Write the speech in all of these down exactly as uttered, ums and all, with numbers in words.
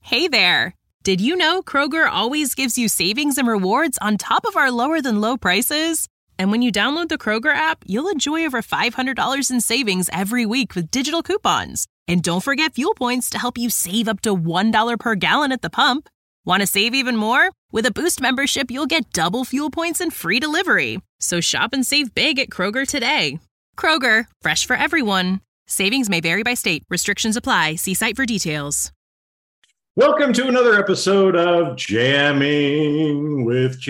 Hey there! Did you know Kroger always gives you savings and rewards on top of our lower-than-low prices? And when you download the Kroger app, you'll enjoy over five hundred dollars in savings every week with digital coupons. And don't forget fuel points to help you save up to one dollar per gallon at the pump. Want to save even more? With a Boost membership, you'll get double fuel points and free delivery. So shop and save big at Kroger today. Kroger, fresh for everyone. Savings may vary by state. Restrictions apply. See site for details. Welcome to another episode of Jamming with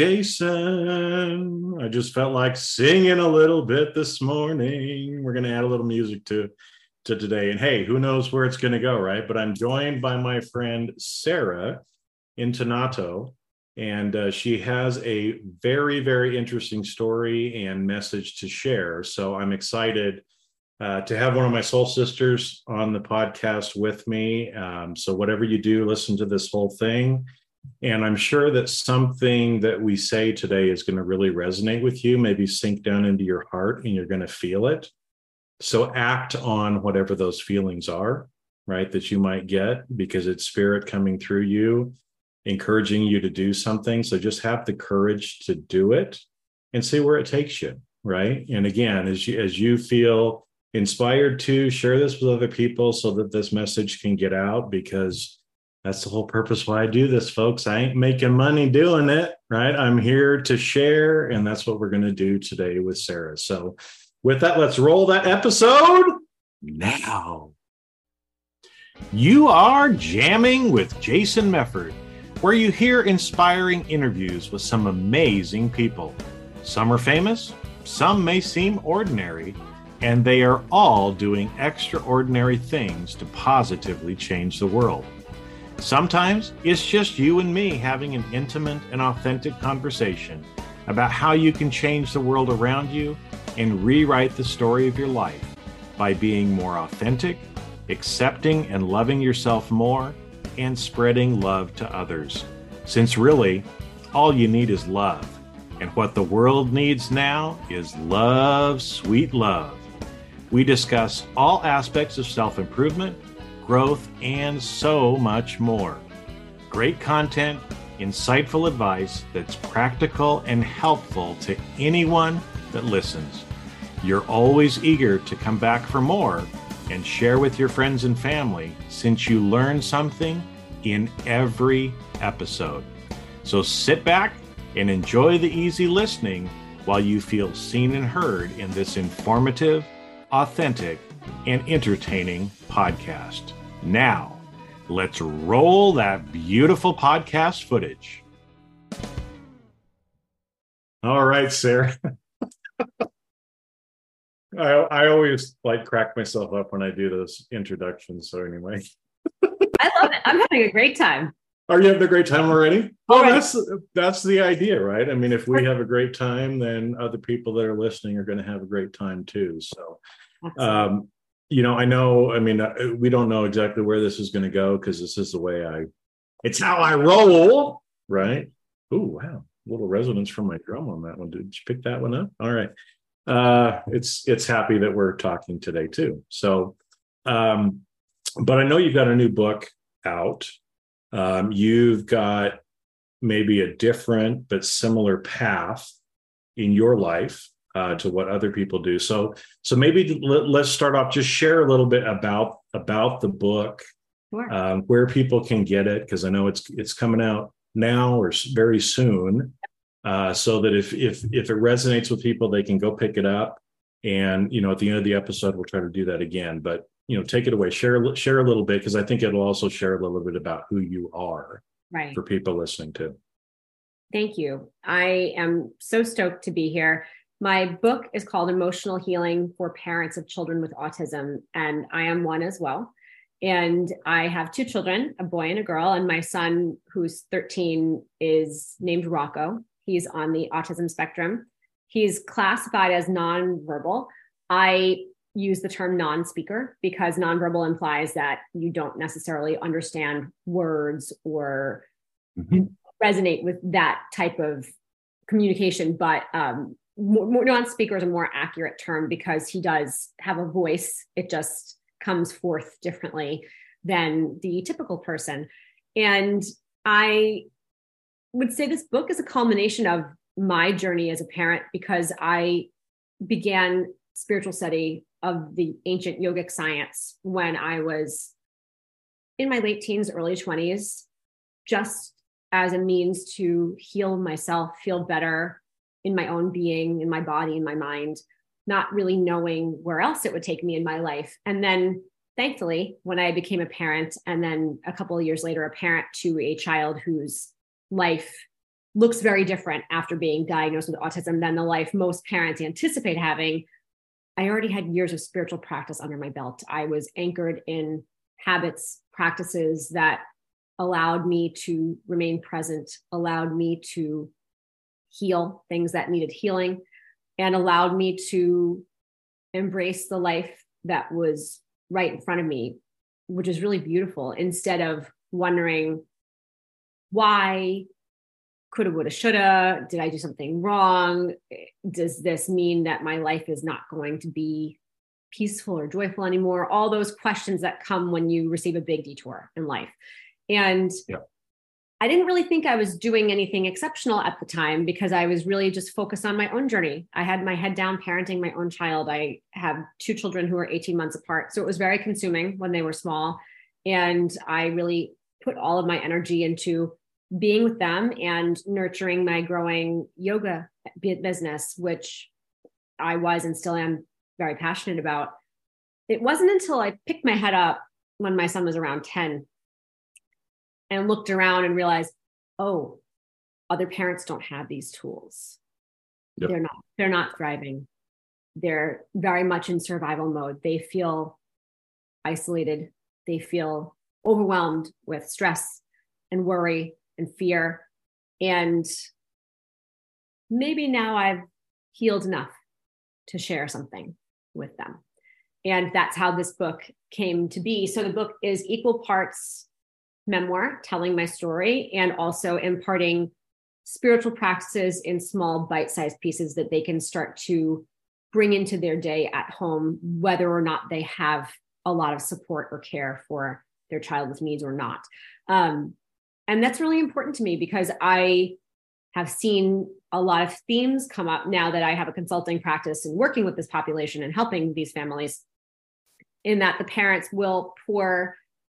Jason. I just felt like singing a little bit this morning. We're going to add a little music to, to today. And hey, who knows where it's going to go, right? But I'm joined by my friend Sarah Intonato, and uh, she has a very, very interesting story and message to share. So I'm excited Uh, to have one of my soul sisters on the podcast with me. Um, so whatever you do, listen to this whole thing. And I'm sure that something that we say today is going to really resonate with you, maybe sink down into your heart and you're going to feel it. So act on whatever those feelings are, right, that you might get, because it's spirit coming through you, encouraging you to do something. So just have the courage to do it and see where it takes you, right? And again, as you, as you feel inspired to share this with other people so that this message can get out, because that's the whole purpose why I do this, folks. I ain't making money doing it, right? I'm here to share, and that's what we're going to do today with Sarah. So with that, let's roll that episode now. You are jamming with Jason Mefford, where you hear inspiring interviews with some amazing people. Some are famous, some may seem ordinary, and they are all doing extraordinary things to positively change the world. Sometimes it's just you and me having an intimate and authentic conversation about how you can change the world around you and rewrite the story of your life by being more authentic, accepting and loving yourself more, and spreading love to others. Since really, all you need is love. And what the world needs now is love, sweet love. We discuss all aspects of self-improvement, growth, and so much more. Great content, insightful advice that's practical and helpful to anyone that listens. You're always eager to come back for more and share with your friends and family, since you learn something in every episode. So sit back and enjoy the easy listening while you feel seen and heard in this informative, authentic, and entertaining podcast. Now, let's roll that beautiful podcast footage. All right, Sarah. I, I always like crack myself up when I do those introductions. So anyway. I love it. I'm having a great time. Are you having a great time already? Well, Already. that's that's the idea, right? I mean, if we have a great time, then other people that are listening are going to have a great time too. So, um, you know, I know, I mean, we don't know exactly where this is going to go, because this is the way I, it's how I roll, right? Oh, wow. A little resonance from my drum on that one. Did you pick that one up? All right. Uh, it's, it's happy that we're talking today too. So, um, but I know you've got a new book out. Um, you've got maybe a different but similar path in your life uh, to what other people do. So, so maybe let, let's start off. Just share a little bit about about the book, Sure. um, where people can get it, because I know it's it's coming out now or very soon, uh, so that if if if it resonates with people, they can go pick it up. And you know, at the end of the episode, we'll try to do that again. But you know, take it away, share, share a little bit, because I think it'll also share a little bit about who you are, Right. for people listening to. Thank you. I am so stoked to be here. My book is called Emotional Healing for Parents of Children with Autism, and I am one as well. And I have two children, a boy and a girl, and my son, who's thirteen, is named Rocco. He's on the autism spectrum. He's classified as nonverbal. I use the term non-speaker because nonverbal implies that you don't necessarily understand words or mm-hmm. resonate with that type of communication. But um, more, more non-speaker is a more accurate term because he does have a voice. It just comes forth differently than the typical person. And I would say this book is a culmination of my journey as a parent, because I began spiritual study of the ancient yogic science when I was in my late teens, early twenties, just as a means to heal myself, feel better in my own being, in my body, in my mind, not really knowing where else it would take me in my life. And then thankfully, when I became a parent, and then a couple of years later, a parent to a child whose life looks very different after being diagnosed with autism than the life most parents anticipate having, I already had years of spiritual practice under my belt. I was anchored in habits, practices that allowed me to remain present, allowed me to heal things that needed healing, and allowed me to embrace the life that was right in front of me, which is really beautiful, instead of wondering why, coulda, woulda, shoulda, did I do something wrong? Does this mean that my life is not going to be peaceful or joyful anymore? All those questions that come when you receive a big detour in life. And yeah. I didn't really think I was doing anything exceptional at the time, because I was really just focused on my own journey. I had my head down parenting my own child. I have two children who are eighteen months apart. So it was very consuming when they were small. And I really put all of my energy into being with them and nurturing my growing yoga business, which I was and still am very passionate about. It wasn't until I picked my head up when my son was around ten and looked around and realized, oh, other parents don't have these tools. Yep. They're not, they're not thriving. They're very much in survival mode. They feel isolated. They feel overwhelmed with stress and worry and fear. And maybe now I've healed enough to share something with them. And that's how this book came to be. So the book is equal parts memoir, telling my story, and also imparting spiritual practices in small bite-sized pieces that they can start to bring into their day at home, whether or not they have a lot of support or care for their child with needs or not. Um, and that's really important to me, because I have seen a lot of themes come up now that I have a consulting practice and working with this population and helping these families, in that the parents will pour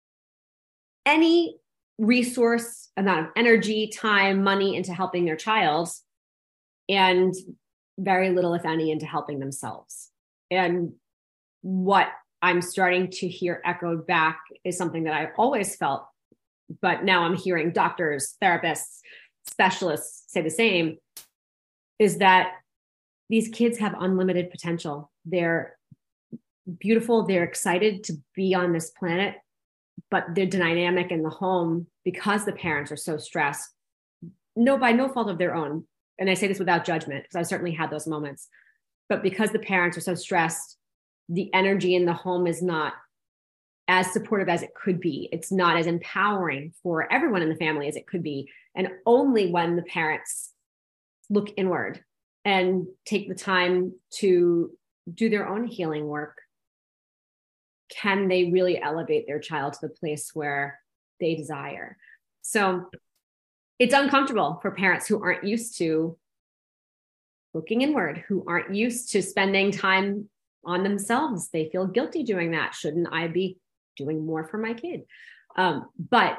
any resource, amount of energy, time, money into helping their child, and very little, if any, into helping themselves. And what I'm starting to hear echoed back is something that I've always felt, but now I'm hearing doctors, therapists, specialists say the same, is that these kids have unlimited potential. They're beautiful. They're excited to be on this planet, but the dynamic in the home, because the parents are so stressed, no, by no fault of their own. And I say this without judgment, because I've certainly had those moments, but because the parents are so stressed, the energy in the home is not as supportive as it could be. It's not as empowering for everyone in the family as it could be. And only when the parents look inward and take the time to do their own healing work can they really elevate their child to the place where they desire. So it's uncomfortable for parents who aren't used to looking inward, who aren't used to spending time on themselves. They feel guilty doing that. Shouldn't I be doing more for my kid? Um, but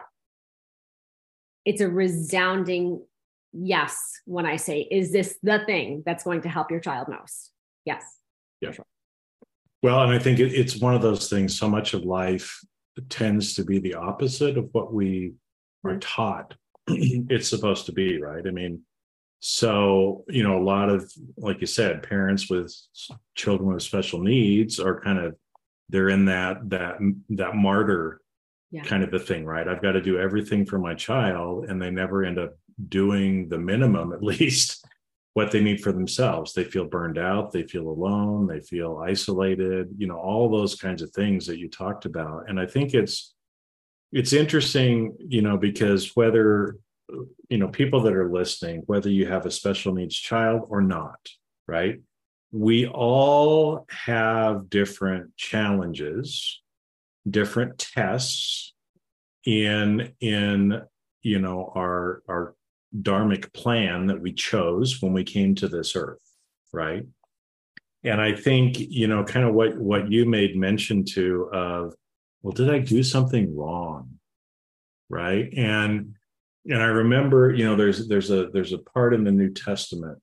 it's a resounding yes when I say, is this the thing that's going to help your child most? Yes. Yeah. Sure. Well, and I think it, it's one of those things, so much of life tends to be the opposite of what we are taught it's supposed to be, right? I mean, so, you know, a lot of, like you said, parents with children with special needs are kind of, they're in that, that, that martyr yeah. kind of a thing, right? I've got to do everything for my child, and they never end up doing the minimum, at least what they need for themselves. They feel burned out, they feel alone, they feel isolated, you know, all those kinds of things that you talked about. And I think it's, it's interesting, you know, because whether, you know, people that are listening, whether you have a special needs child or not, right? We all have different challenges, different tests, in in you know our our dharmic plan that we chose when we came to this earth, right? And I think, you know, kind of what what you made mention to of, well, did I do something wrong, right? And and I remember, you know, there's there's a there's a part in the New Testament,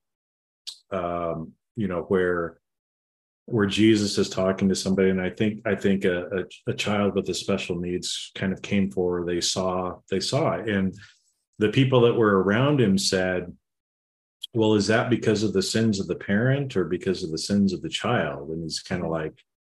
um, you know, where where Jesus is talking to somebody, and I think I think a, a, a child with the special needs kind of came forward. They saw they saw it, and the people that were around him said, well, is that because of the sins of the parent or because of the sins of the child? And he's kind of like,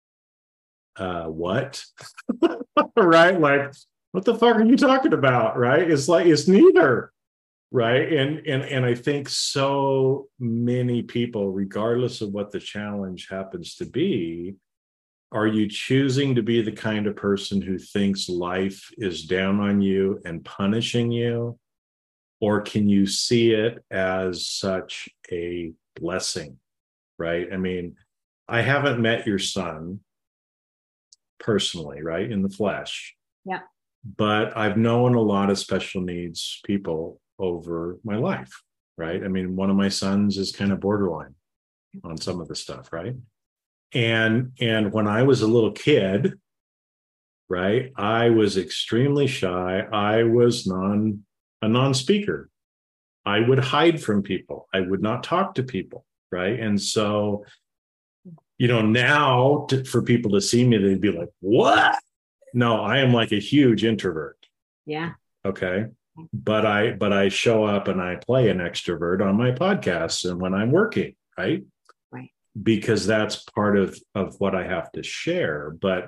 uh, what? Right? Like, what the fuck are you talking about? Right? It's like, it's neither. Right. And, and, and I think so many people, regardless of what the challenge happens to be, are you choosing to be the kind of person who thinks life is down on you and punishing you? Or can you see it as such a blessing, right? I mean, I haven't met your son personally, right, in the flesh. Yeah. But I've known a lot of special needs people over my life, right? I mean, one of my sons is kind of borderline on some of the stuff, right? And and when I was a little kid, right, I was extremely shy. I was non a non-speaker. I would hide from people. I would not talk to people, right? And so, you know, now to, for people to see me, they'd be like, what? No, I am like a huge introvert. Yeah. Okay. But I, but I show up and I play an extrovert on my podcasts and when I'm working, right? Right. Because that's part of, of what I have to share. But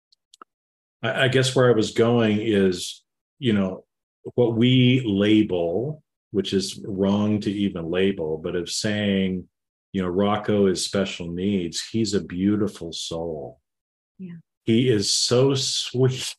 I, I guess where I was going is, you know, what we label, which is wrong to even label, but of saying, you know, Rocco is special needs, he's a beautiful soul. Yeah. He is so sweet.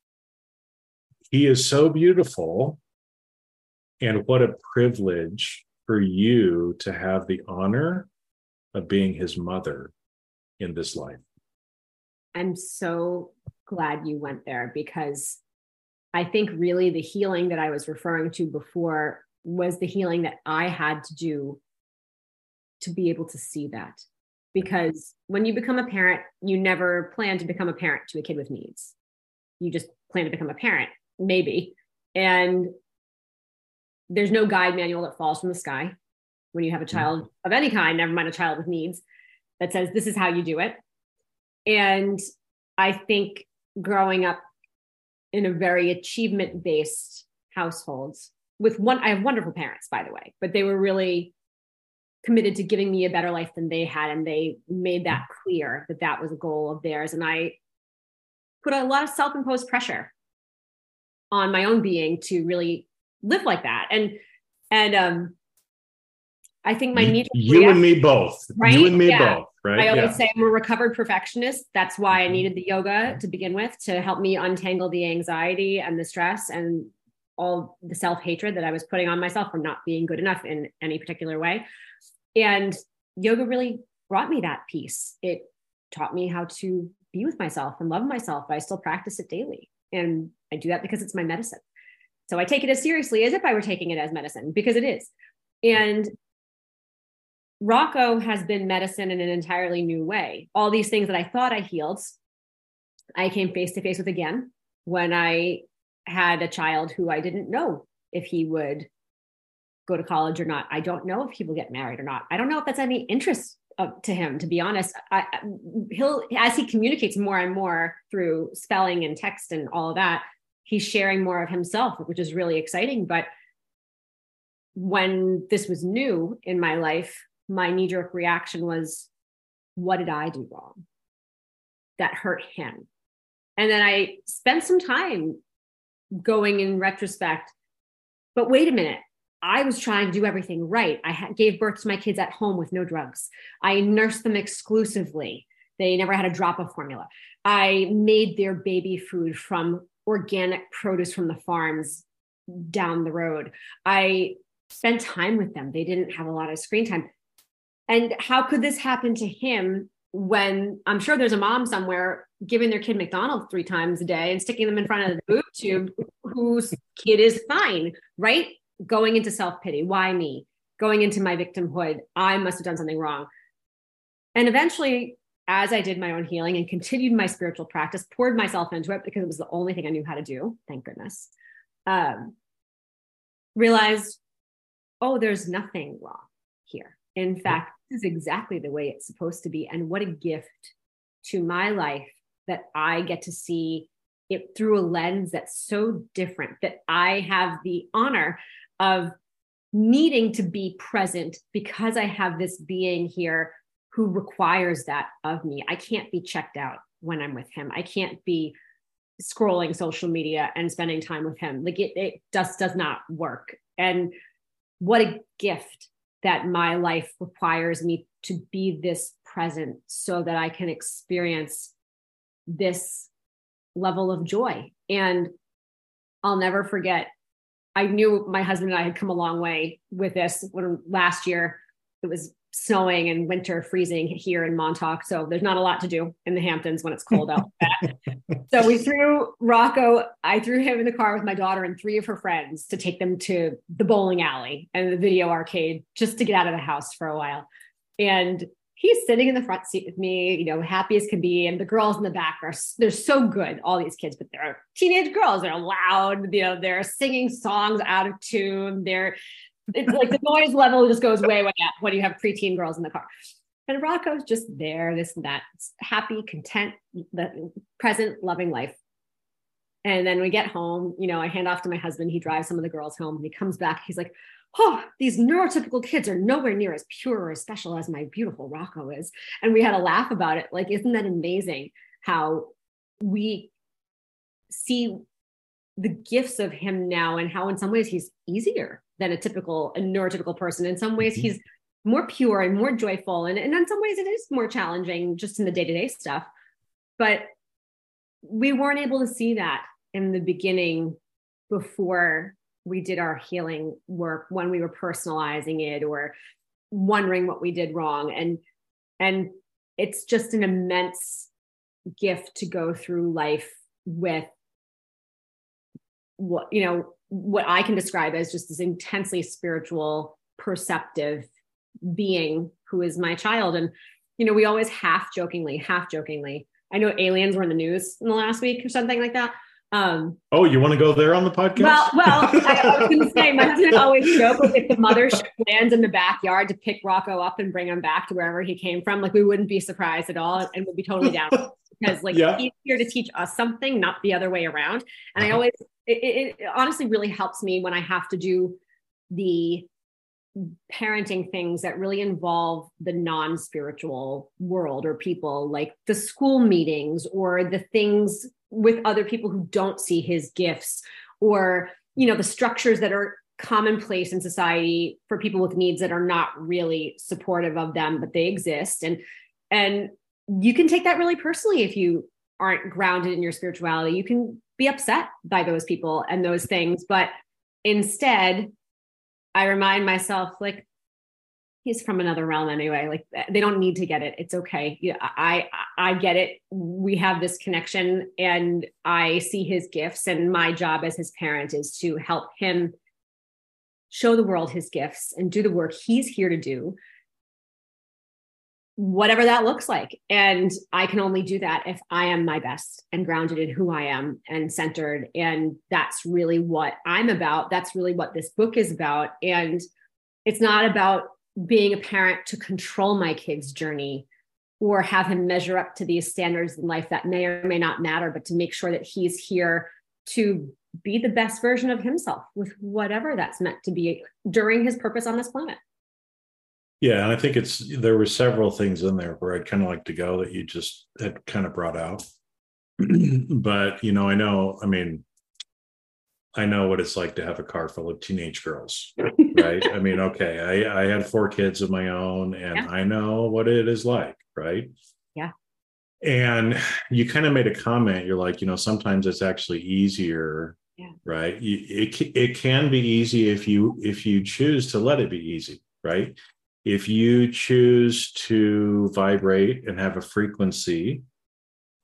He is so beautiful. And what a privilege for you to have the honor of being his mother in this life. I'm so glad you went there, because I think really the healing that I was referring to before was the healing that I had to do to be able to see that. Because when you become a parent, you never plan to become a parent to a kid with needs. You just plan to become a parent, maybe. And there's no guide manual that falls from the sky when you have a child mm-hmm. of any kind, never mind a child with needs, that says this is how you do it. And I think growing up in a very achievement-based households with one, I have wonderful parents, by the way, but they were really committed to giving me a better life than they had. And they made that clear that that was a goal of theirs. And I put a lot of self-imposed pressure on my own being to really live like that. And, and, um, I think my need you, you and me both, right? You and me yeah. both, right? I always yeah. say I'm a recovered perfectionist. That's why I needed the yoga to begin with, to help me untangle the anxiety and the stress and all the self-hatred that I was putting on myself for not being good enough in any particular way. And yoga really brought me that peace. It taught me how to be with myself and love myself. I still practice it daily. And I do that because it's my medicine. So I take it as seriously as if I were taking it as medicine, because it is. And Rocco has been medicine in an entirely new way. All these things that I thought I healed, I came face to face with again when I had a child who I didn't know if he would go to college or not. I don't know if he will get married or not. I don't know if that's any interest of, to him, to be honest. I, he'll, as he communicates more and more through spelling and text and all of that, he's sharing more of himself, which is really exciting. But when this was new in my life, my knee-jerk reaction was, what did I do wrong that hurt him? And then I spent some time going in retrospect, but wait a minute, I was trying to do everything right. I ha- gave birth to my kids at home with no drugs. I nursed them exclusively. They never had a drop of formula. I made their baby food from organic produce from the farms down the road. I spent time with them. They didn't have a lot of screen time. And how could this happen to him when I'm sure there's a mom somewhere giving their kid McDonald's three times a day and sticking them in front of the boob tube, whose kid is fine, right? Going into self-pity. Why me? Going into my victimhood. I must have done something wrong. And eventually, as I did my own healing and continued my spiritual practice, poured myself into it because it was the only thing I knew how to do, thank goodness, um, realized, oh, there's nothing wrong here. In fact, this is exactly the way it's supposed to be. And what a gift to my life that I get to see it through a lens that's so different, that I have the honor of needing to be present because I have this being here who requires that of me. I can't be checked out when I'm with him. I can't be scrolling social media and spending time with him. Like it, it just does not work. And what a gift that my life requires me to be this present so that I can experience this level of joy. And I'll never forget, I knew my husband and I had come a long way with this when last year it was snowing and winter freezing here in Montauk. So there's not a lot to do in the Hamptons when it's cold out. So we threw Rocco, I threw him in the car with my daughter and three of her friends to take them to the bowling alley and the video arcade just to get out of the house for a while. And he's sitting in the front seat with me, you know, happy as can be. And the girls in the back are, they're so good, all these kids, but they're teenage girls. They're loud, you know, they're singing songs out of tune. They're, it's like the noise level just goes way, way up when you have preteen girls in the car. And Rocco's just there, this and that, happy, content, the present, loving life. And then we get home, you know, I hand off to my husband. He drives some of the girls home and he comes back. He's like, oh, these neurotypical kids are nowhere near as pure or as special as my beautiful Rocco is. And we had a laugh about it. Like, isn't that amazing how we see the gifts of him now and how in some ways he's easier than a typical, a neurotypical person. In some ways, mm-hmm. he's more pure and more joyful. And, and in some ways it is more challenging just in the day-to-day stuff. But we weren't able to see that in the beginning before we did our healing work, when we were personalizing it or wondering what we did wrong. And, and it's just an immense gift to go through life with what, you know, what I can describe as just this intensely spiritual, perceptive being who is my child. And, you know, we always half jokingly, half jokingly, I know aliens were in the news in the last week or something like that. Um, oh, you want to go there on the podcast? Well, well, I, I was going to say, my husband always joke, like if the mothership lands in the backyard to pick Rocco up and bring him back to wherever he came from, like we wouldn't be surprised at all and would be totally down because like yeah. he's here to teach us something, not the other way around. And I always, it, it honestly really helps me when I have to do the parenting things that really involve the non-spiritual world or people, like the school meetings or the things with other people who don't see his gifts, or, you know, the structures that are commonplace in society for people with needs that are not really supportive of them, but they exist. And, and you can take that really personally if you aren't grounded in your spirituality. You can be upset by those people and those things, but instead I remind myself, like, he's from another realm anyway. Like, they don't need to get it. It's okay. Yeah, I, I get it. We have this connection and I see his gifts, and my job as his parent is to help him show the world his gifts and do the work he's here to do, whatever that looks like. And I can only do that if I am my best and grounded in who I am and centered. And that's really what I'm about. That's really what this book is about. And it's not about being a parent to control my kid's journey or have him measure up to these standards in life that may or may not matter, but to make sure that he's here to be the best version of himself with whatever that's meant to be during his purpose on this planet. Yeah. And I think it's, there were several things in there where I'd kind of like to go that you just had kind of brought out. But, you know, I know, I mean, I know what it's like to have a car full of teenage girls, right? I mean, okay, I, I had four kids of my own and yeah. I know what it is like, right? Yeah. And you kind of made a comment, you're like, you know, sometimes it's actually easier, yeah. right? You, it, it can be easy if you, if you choose to let it be easy, right? If you choose to vibrate and have a frequency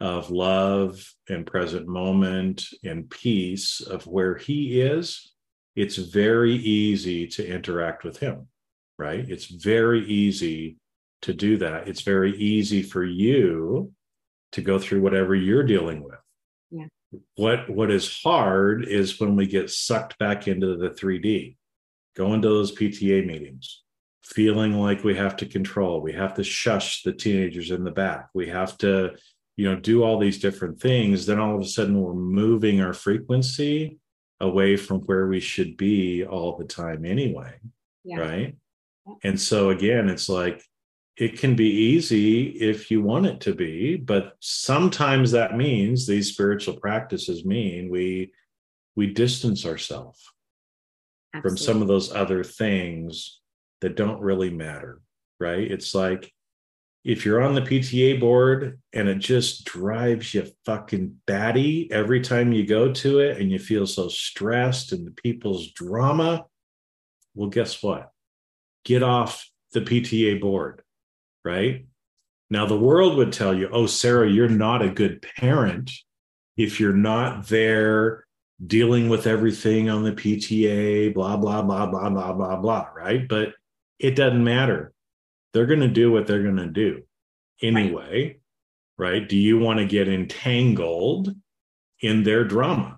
of love and present moment and peace of where he is, it's very easy to interact with him, right? It's very easy to do that. It's very easy for you to go through whatever you're dealing with. Yeah. What, what is hard is when we get sucked back into the three D, going to those P T A meetings, feeling like we have to control, we have to shush the teenagers in the back, we have to, you know, do all these different things. Then all of a sudden we're moving our frequency away from where we should be all the time anyway. Yeah. Right. And so again, it's like, it can be easy if you want it to be, but sometimes that means these spiritual practices mean we, we distance ourselves from some of those other things that don't really matter. Right. It's like, if you're on the P T A board and it just drives you fucking batty every time you go to it and you feel so stressed and the people's drama, well, guess what? Get off the P T A board, right? Now, the world would tell you, oh, Sarah, you're not a good parent if you're not there dealing with everything on the P T A, blah, blah, blah, blah, blah, blah, blah, right? But it doesn't matter. They're going to do what they're going to do anyway, right. right? Do you want to get entangled in their drama?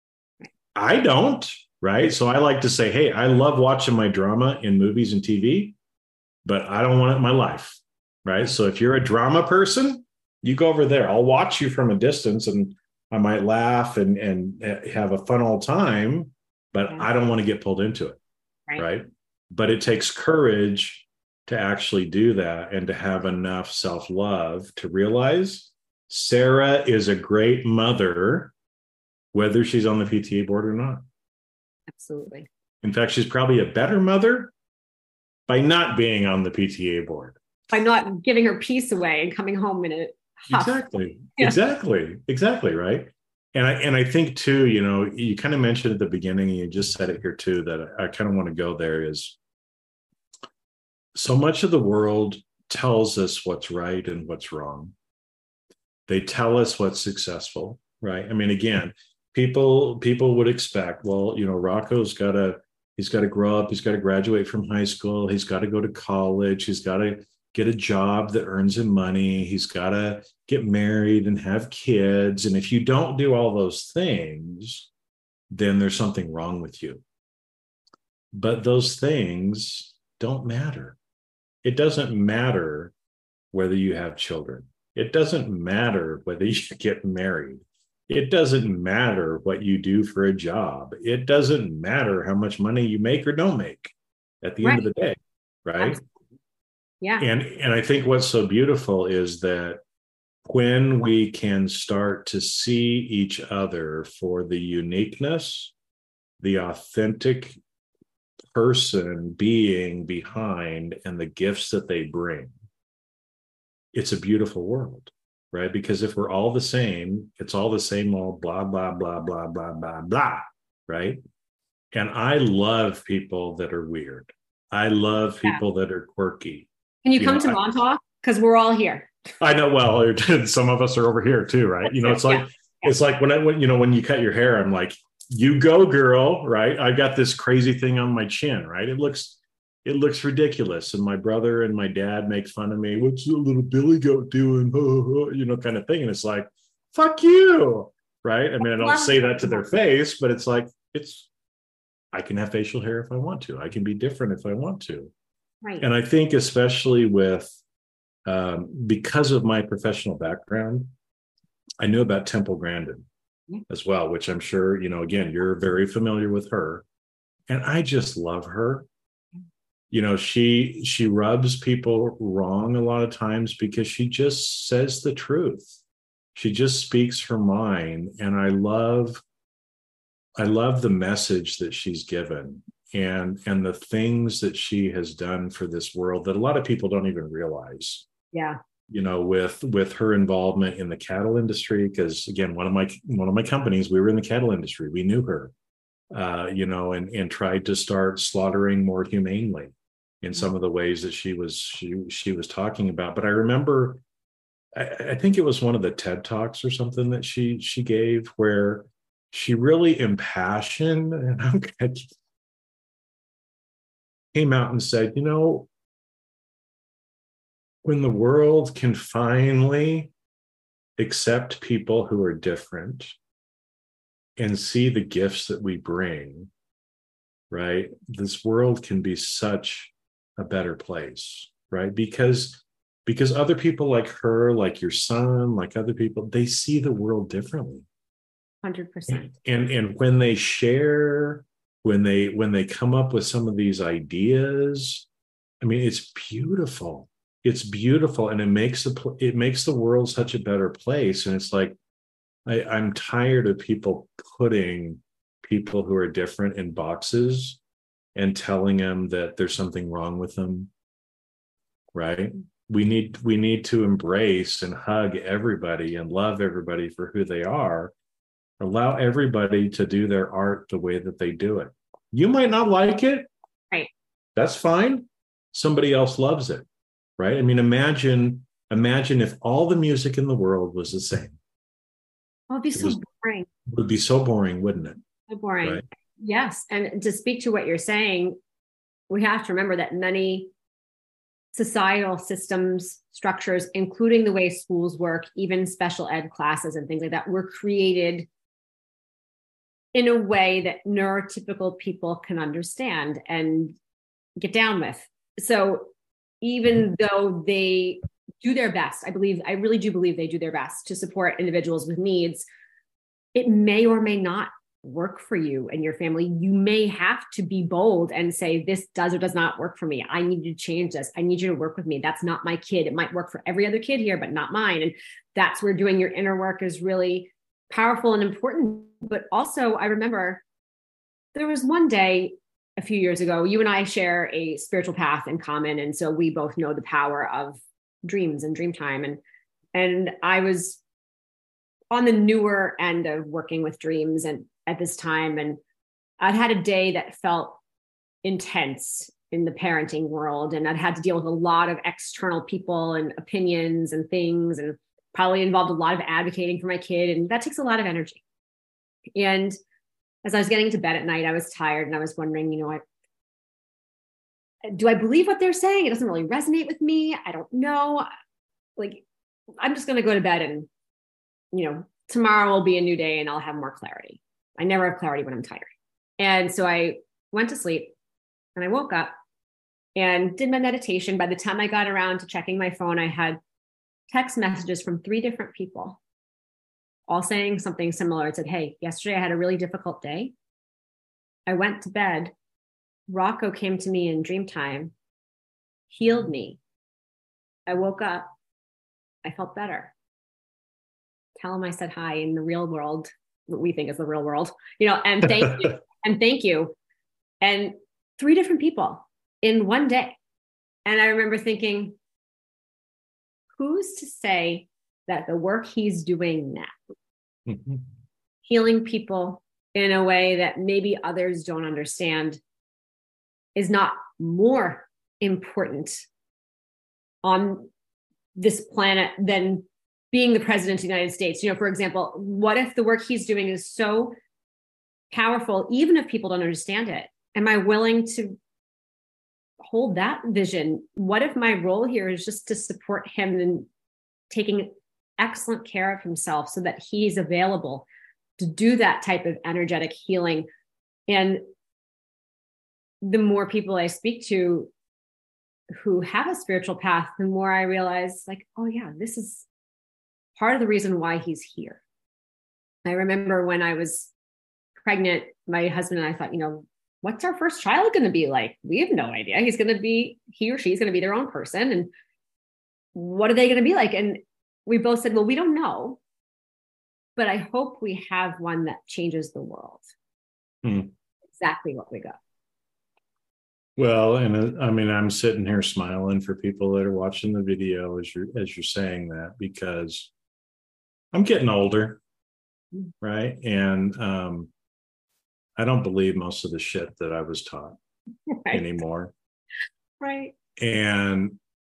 I don't, right? So I like to say, hey, I love watching my drama in movies and T V, but I don't want it in my life, right? So if you're a drama person, you go over there. I'll watch you from a distance and I might laugh and, and have a fun old time, but yeah. I don't want to get pulled into it, right. right? But it takes courage to actually do that and to have enough self-love to realize Sarah is a great mother, whether she's on the P T A board or not. Absolutely. In fact, she's probably a better mother by not being on the P T A board. By not giving her peace away and coming home in a huff. Exactly. Yeah. Exactly. Exactly. Right. And I, and I think too, you know, you kind of mentioned at the beginning, and you just said it here too, that I, I kind of want to go there is, so much of the world tells us what's right and what's wrong. They tell us what's successful, right? I mean, again, people people would expect, well, you know, Rocco's got to, he's got to grow up, he's got to graduate from high school, he's got to go to college, he's got to get a job that earns him money, he's got to get married and have kids. And if you don't do all those things, then there's something wrong with you. But those things don't matter. It doesn't matter whether you have children. It doesn't matter whether you get married. It doesn't matter what you do for a job. It doesn't matter how much money you make or don't make at the right. end of the day, right? Absolutely. Yeah. And, and I think what's so beautiful is that when we can start to see each other for the uniqueness, the authentic person being behind and the gifts that they bring, it's a beautiful world, right? Because if we're all the same, it's all the same old blah, blah, blah, blah, blah, blah, blah, right? And I love people that are weird. I love people yeah. that are quirky. Can you, you come know, to Montauk? Because we're all here. I know. Well, some of us are over here too, right? You know, it's like, yeah. Yeah. it's like when I, when, you know, when you cut your hair, I'm like, you go, girl, right? I got this crazy thing on my chin, right? It looks, it looks ridiculous. And my brother and my dad make fun of me. What's the little Billy goat doing? You know, kind of thing. And it's like, fuck you, right? I mean, I don't say that to their face, but it's like, it's, I can have facial hair if I want to. I can be different if I want to. Right. And I think especially with, um, because of my professional background, I knew about Temple Grandin as well, which I'm sure, you know, again, you're very familiar with her. And I just love her. You know, she she rubs people wrong a lot of times because she just says the truth. She just speaks her mind. And I love, I love the message that she's given and, and the things that she has done for this world that a lot of people don't even realize. Yeah. You know, with with her involvement in the cattle industry, because again, one of my one of my companies, we were in the cattle industry. We knew her, uh, you know, and and tried to start slaughtering more humanely in some of the ways that she was she she was talking about. But I remember I, I think it was one of the TED Talks or something that she she gave where she really impassioned and I'm came out and said, you know, when the world can finally accept people who are different and see the gifts that we bring, right? This world can be such a better place, right? Because because other people like her, like your son, like other people, they see the world differently. one hundred percent. And and when they share, when they when they come up with some of these ideas, I mean, it's beautiful. It's beautiful, and it makes the it makes the world such a better place. And it's like I, I'm tired of people putting people who are different in boxes and telling them that there's something wrong with them. Right? We need we need to embrace and hug everybody and love everybody for who they are. Allow everybody to do their art the way that they do it. You might not like it. Right. That's fine. Somebody else loves it. Right? I mean, imagine, imagine if all the music in the world was the same. Oh, it'd be so was, boring. It would be so boring, wouldn't it? So boring. Right? Yes. And to speak to what you're saying, we have to remember that many societal systems, structures, including the way schools work, even special ed classes and things like that, were created in a way that neurotypical people can understand and get down with. So even though they do their best, I believe, I really do believe they do their best to support individuals with needs, it may or may not work for you and your family. You may have to be bold and say, this does or does not work for me. I need you to change this. I need you to work with me. That's not my kid. It might work for every other kid here, but not mine. And that's where doing your inner work is really powerful and important. But also, I remember there was one day a few years ago, you and I share a spiritual path in common. And so we both know the power of dreams and dream time. And, and I was on the newer end of working with dreams and at this time. And I'd had a day that felt intense in the parenting world. And I'd had to deal with a lot of external people and opinions and things, and probably involved a lot of advocating for my kid. And that takes a lot of energy. And as I was getting to bed at night, I was tired and I was wondering, you know, I, do I believe what they're saying? It doesn't really resonate with me. I don't know. Like, I'm just going to go to bed and, you know, tomorrow will be a new day and I'll have more clarity. I never have clarity when I'm tired. And so I went to sleep and I woke up and did my meditation. By the time I got around to checking my phone, I had text messages from three different people, all saying something similar. It said, hey, yesterday I had a really difficult day. I went to bed. Rocco came to me in dream time, healed me. I woke up. I felt better. Tell him I said hi in the real world, what we think is the real world, you know, and thank you. And thank you. And three different people in one day. And I remember thinking, who's to say that the work he's doing now, mm-hmm. healing people in a way that maybe others don't understand, is not more important on this planet than being the president of the United States? You know, for example, what if the work he's doing is so powerful, even if people don't understand it? Am I willing to hold that vision? What if my role here is just to support him and taking excellent care of himself so that he's available to do that type of energetic healing? And the more people I speak to who have a spiritual path, the more I realize, like, oh yeah, this is part of the reason why he's here. I remember when I was pregnant, my husband and I thought, you know, what's our first child going to be like? We have no idea. He's going to be, he or she's going to be their own person. And what are they going to be like? And we both said, well, we don't know, but I hope we have one that changes the world. Hmm. Exactly what we got. Well, and I mean, I'm sitting here smiling for people that are watching the video as you're, as you're saying that, because I'm getting older, right? And um, I don't believe most of the shit that I was taught right. anymore. Right. And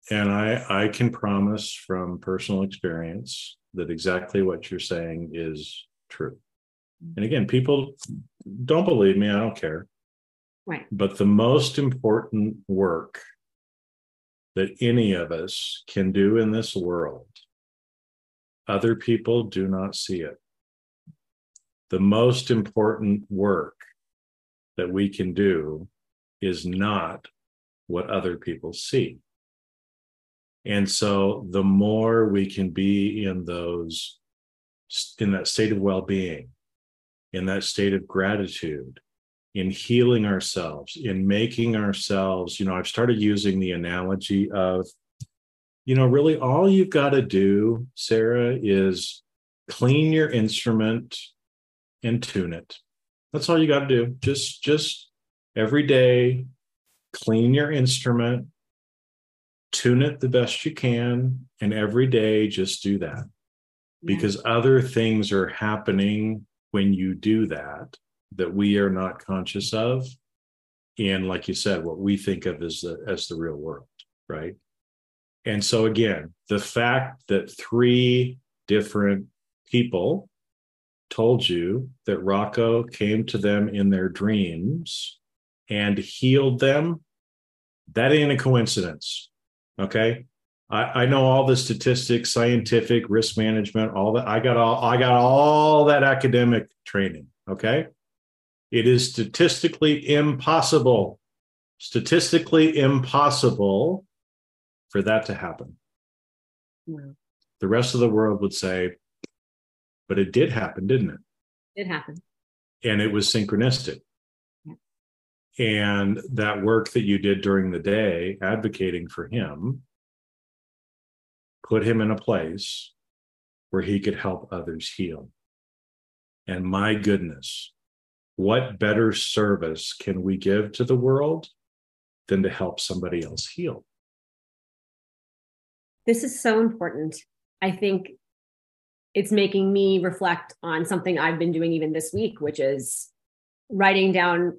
And I, I can promise from personal experience that exactly what you're saying is true. And again, people don't believe me. I don't care. Right. But the most important work that any of us can do in this world, other people do not see it. The most important work that we can do is not what other people see. And so the more we can be in those, in that state of well-being, in that state of gratitude, in healing ourselves, in making ourselves, you know, I've started using the analogy of, you know, really all you've got to do, Sarah, is clean your instrument and tune it. That's all you got to do. Just, just every day, clean your instrument, tune it the best you can, and every day just do that. Yeah. Because other things are happening when you do that, that we are not conscious of. And like you said, what we think of as the, as the real world, right? And so again, the fact that three different people told you that Rocco came to them in their dreams and healed them, that ain't a coincidence. Okay. I, I know all the statistics, scientific, risk management, all that. I got all I got all that academic training. Okay. It is statistically impossible, statistically impossible for that to happen. Yeah. The rest of the world would say, but it did happen, didn't it? It happened. And it was synchronistic. And that work that you did during the day, advocating for him, put him in a place where he could help others heal. And my goodness, what better service can we give to the world than to help somebody else heal? This is so important. I think it's making me reflect on something I've been doing even this week, which is writing down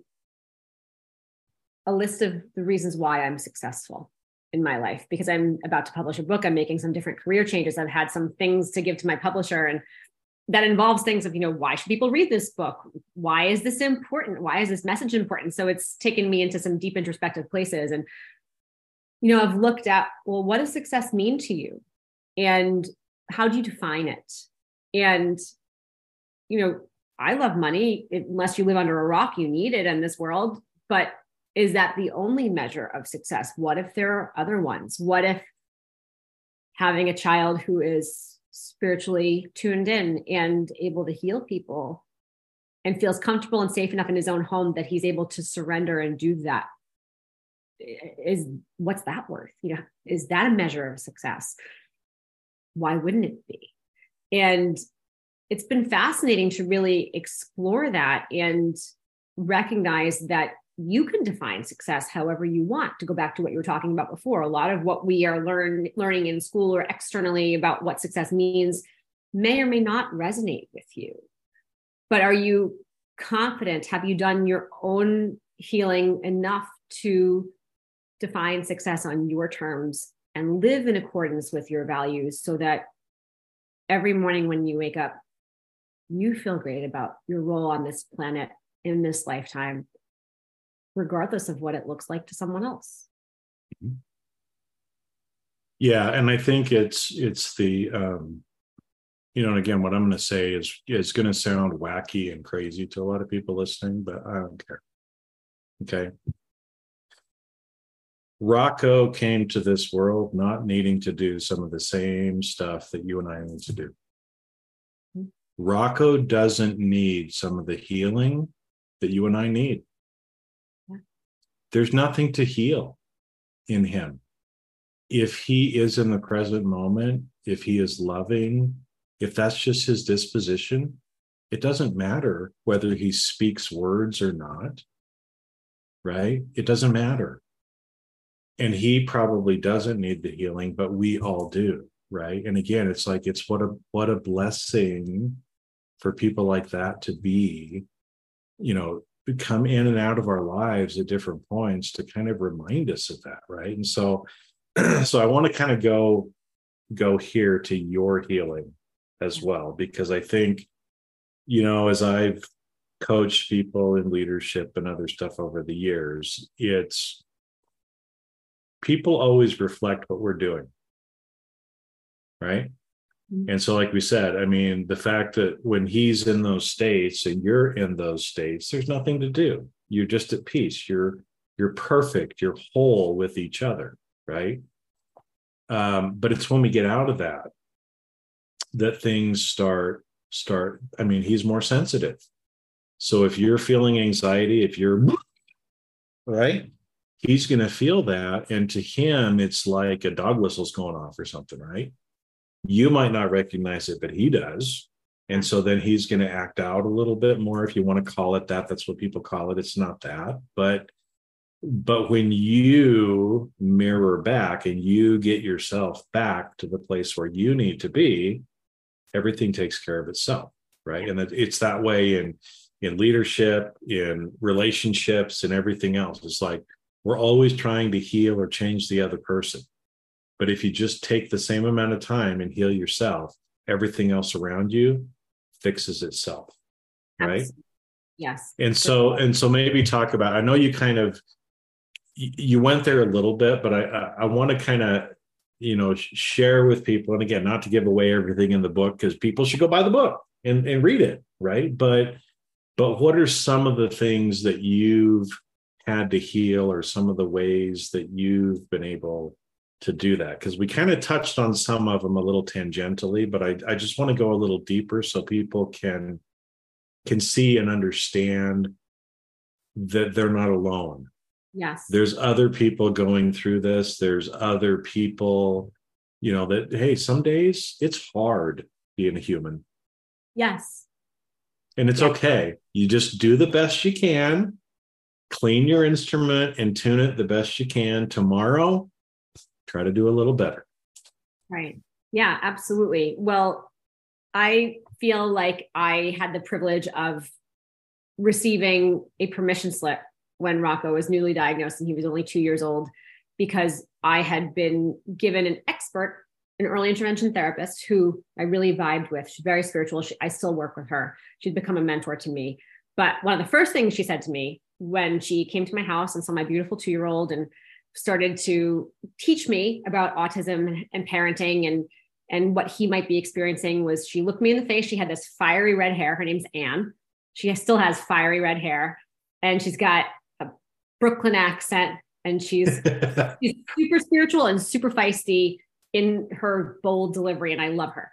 a list of the reasons why I'm successful in my life, because I'm about to publish a book. I'm making some different career changes. I've had some things to give to my publisher, and that involves things of, you know, why should people read this book? Why is this important? Why is this message important? So it's taken me into some deep introspective places. And, you know, I've looked at, well, what does success mean to you? And how do you define it? And, you know, I love money. Unless you live under a rock, you need it in this world. But is that the only measure of success? What if there are other ones? What if having a child who is spiritually tuned in and able to heal people and feels comfortable and safe enough in his own home that he's able to surrender and do that? Is what's that worth? You know, is that a measure of success? Why wouldn't it be? And it's been fascinating to really explore that and recognize that you can define success however you want. To go back to what you were talking about before, a lot of what we are learn, learning in school or externally about what success means may or may not resonate with you. But are you confident? Have you done your own healing enough to define success on your terms and live in accordance with your values so that every morning when you wake up, you feel great about your role on this planet in this lifetime, regardless of what it looks like to someone else? Yeah, and I think it's it's the um, you know, and again, what I'm going to say is is going to sound wacky and crazy to a lot of people listening, but I don't care. Okay. Rocco came to this world not needing to do some of the same stuff that you and I need to do. Mm-hmm. Rocco doesn't need some of the healing that you and I need. Yeah. There's nothing to heal in him. If he is in the present moment, if he is loving, if that's just his disposition, it doesn't matter whether he speaks words or not, right? It doesn't matter. And he probably doesn't need the healing, but we all do, right? And again, it's like, it's what a what a blessing for people like that to be, you know, come in and out of our lives at different points to kind of remind us of that, right? And so so I want to kind of go go here to your healing as well, because I think, you know, as I've coached people in leadership and other stuff over the years, it's people always reflect what we're doing, right? Mm-hmm. And so, like we said, I mean, the fact that when he's in those states and you're in those states, there's nothing to do. You're just at peace. You're you're perfect. You're whole with each other, right? Um, but it's when we get out of that that things start start. I mean, he's more sensitive. So if you're feeling anxiety, if you're right, he's going to feel that, and to him, it's like a dog whistle's going off or something, right? You might not recognize it, but he does. And so then he's going to act out a little bit more, if you want to call it that. That's what people call it. It's not that. But but when you mirror back and you get yourself back to the place where you need to be, everything takes care of itself, right? And it's that way in, in leadership, in relationships, and everything else. It's like we're always trying to heal or change the other person. But if you just take the same amount of time and heal yourself, everything else around you fixes itself, right? Absolutely. Yes. And so, and so maybe talk about, I know you kind of, you went there a little bit, but I, I want to kind of, you know, share with people. And again, not to give away everything in the book, because people should go buy the book and, and read it, right? But, but what are some of the things that you've had to heal, or some of the ways that you've been able to do that? Because we kind of touched on some of them a little tangentially, but I, I just want to go a little deeper so people can can see and understand that they're not alone. Yes. There's other people going through this. There's other people, you know, that, hey, some days it's hard being a human. Yes. And it's yes. okay. You just do the best you can, clean your instrument and tune it the best you can. Tomorrow, try to do a little better. Right. Yeah, absolutely. Well, I feel like I had the privilege of receiving a permission slip when Rocco was newly diagnosed and he was only two years old, because I had been given an expert, an early intervention therapist who I really vibed with. She's very spiritual. She, I still work with her. She's become a mentor to me. But one of the first things she said to me when she came to my house and saw my beautiful two-year-old and started to teach me about autism and parenting and, and what he might be experiencing was, she looked me in the face. She had this fiery red hair. Her name's Anne. She still has fiery red hair, and she's got a Brooklyn accent, and she's, she's super spiritual and super feisty in her bold delivery. And I love her.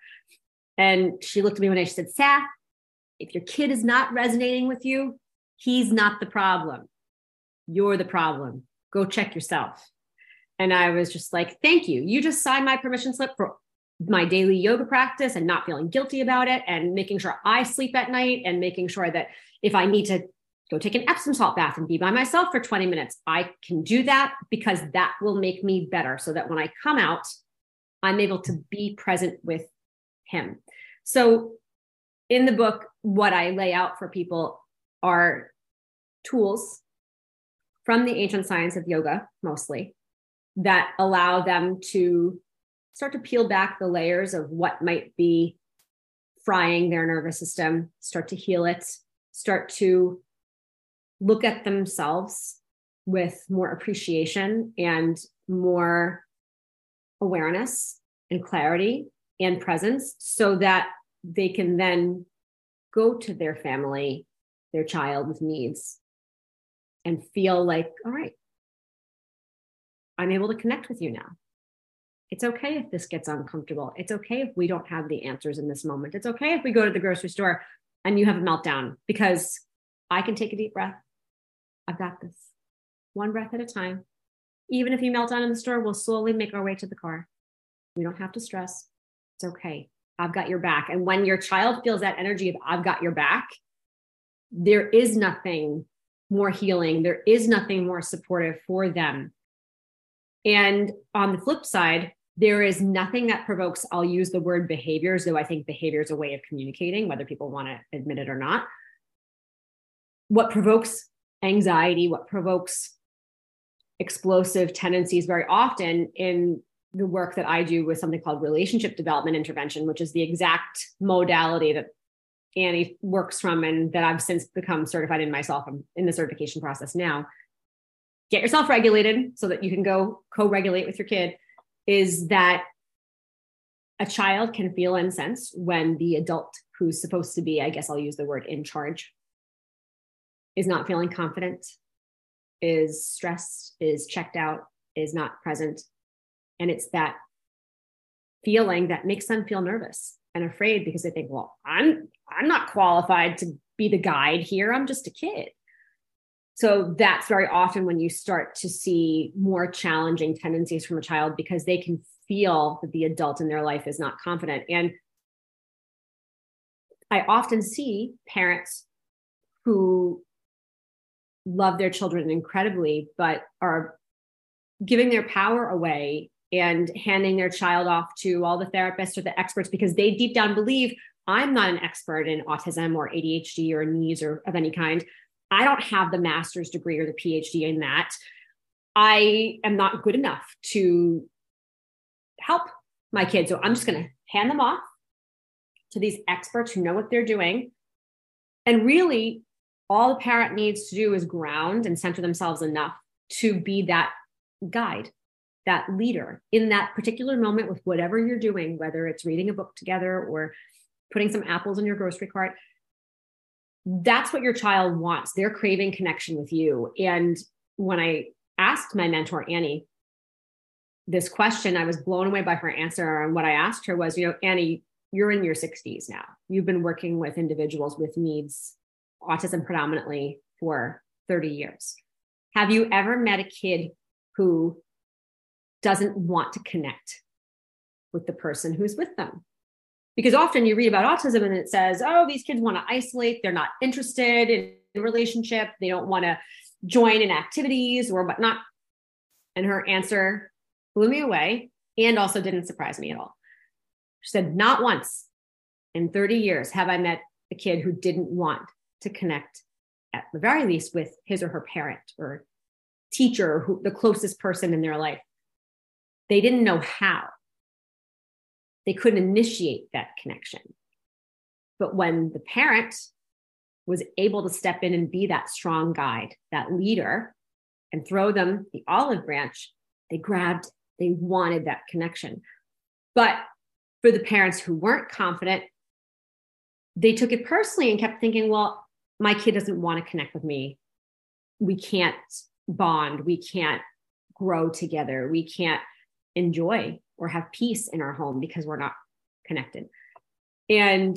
And she looked at me one day, she said, Saf, if your kid is not resonating with you, he's not the problem. You're the problem. Go check yourself. And I was just like, thank you. You just signed my permission slip for my daily yoga practice and not feeling guilty about it, and making sure I sleep at night, and making sure that if I need to go take an Epsom salt bath and be by myself for twenty minutes, I can do that, because that will make me better, so that when I come out, I'm able to be present with him. So in the book, what I lay out for people are tools from the ancient science of yoga, mostly, that allow them to start to peel back the layers of what might be frying their nervous system, start to heal it, start to look at themselves with more appreciation and more awareness and clarity and presence, so that they can then go to their family, their child with needs, and feel like, all right, I'm able to connect with you now. It's okay if this gets uncomfortable. It's okay if we don't have the answers in this moment. It's okay if we go to the grocery store and you have a meltdown, because I can take a deep breath. I've got this. One breath at a time. Even if you melt down in the store, we'll slowly make our way to the car. We don't have to stress. It's okay. I've got your back. And when your child feels that energy of I've got your back, there is nothing more healing. There is nothing more supportive for them. And on the flip side, there is nothing that provokes, I'll use the word behaviors, though I think behavior is a way of communicating, whether people want to admit it or not. What provokes anxiety, what provokes explosive tendencies very often in the work that I do with something called relationship development intervention, which is the exact modality that Annie works from and that I've since become certified in myself. I'm in the certification process now. Get yourself regulated so that you can go co-regulate with your kid, is that a child can feel incensed when the adult who's supposed to be, I guess I'll use the word in charge, is not feeling confident, is stressed, is checked out, is not present. And it's that feeling that makes them feel nervous and afraid because they think, well, I'm I'm not qualified to be the guide here. I'm just a kid. So that's very often when you start to see more challenging tendencies from a child, because they can feel that the adult in their life is not confident. And I often see parents who love their children incredibly, but are giving their power away and handing their child off to all the therapists or the experts because they deep down believe, I'm not an expert in autism or A D H D or needs or of any kind. I don't have the master's degree or the P H D in that. I am not good enough to help my kids. So I'm just going to hand them off to these experts who know what they're doing. And really, all the parent needs to do is ground and center themselves enough to be that guide, that leader in that particular moment with whatever you're doing, whether it's reading a book together or putting some apples in your grocery cart. That's what your child wants. They're craving connection with you. And when I asked my mentor, Annie, this question, I was blown away by her answer. And what I asked her was, you know, Annie, you're in your sixties now. You've been working with individuals with needs, autism predominantly, for thirty years. Have you ever met a kid who doesn't want to connect with the person who's with them? Because often you read about autism and it says, oh, these kids want to isolate. They're not interested in a relationship. They don't want to join in activities or whatnot. And her answer blew me away and also didn't surprise me at all. She said, not once in thirty years have I met a kid who didn't want to connect, at the very least, with his or her parent or teacher, who the closest person in their life. They didn't know how. They couldn't initiate that connection. But when the parent was able to step in and be that strong guide, that leader, and throw them the olive branch, they grabbed, they wanted that connection. But for the parents who weren't confident, they took it personally and kept thinking, well, my kid doesn't want to connect with me. We can't bond. We can't grow together. We can't enjoy or have peace in our home because we're not connected. And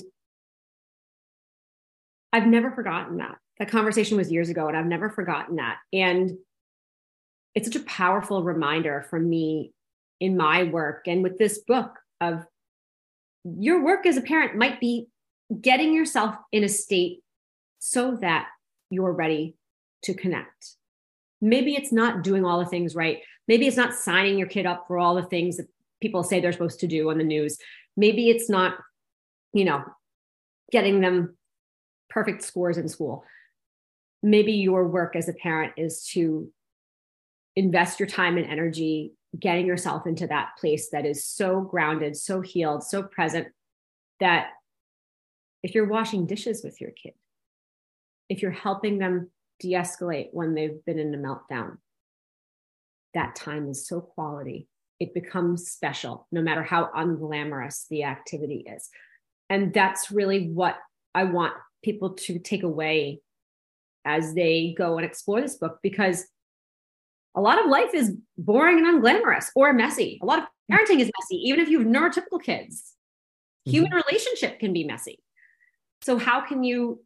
I've never forgotten that. That conversation was years ago, and I've never forgotten that. And it's such a powerful reminder for me in my work and with this book of your work as a parent might be getting yourself in a state so that you're ready to connect. Maybe it's not doing all the things right. Maybe it's not signing your kid up for all the things that people say they're supposed to do on the news. Maybe it's not, you know, getting them perfect scores in school. Maybe your work as a parent is to invest your time and energy getting yourself into that place that is so grounded, so healed, so present, that if you're washing dishes with your kid, if you're helping them de-escalate when they've been in a meltdown, that time is so quality. It becomes special, no matter how unglamorous the activity is. And that's really what I want people to take away as they go and explore this book, because a lot of life is boring and unglamorous or messy. A lot of parenting is messy, even if you have neurotypical kids. Mm-hmm. Human relationship can be messy. So how can you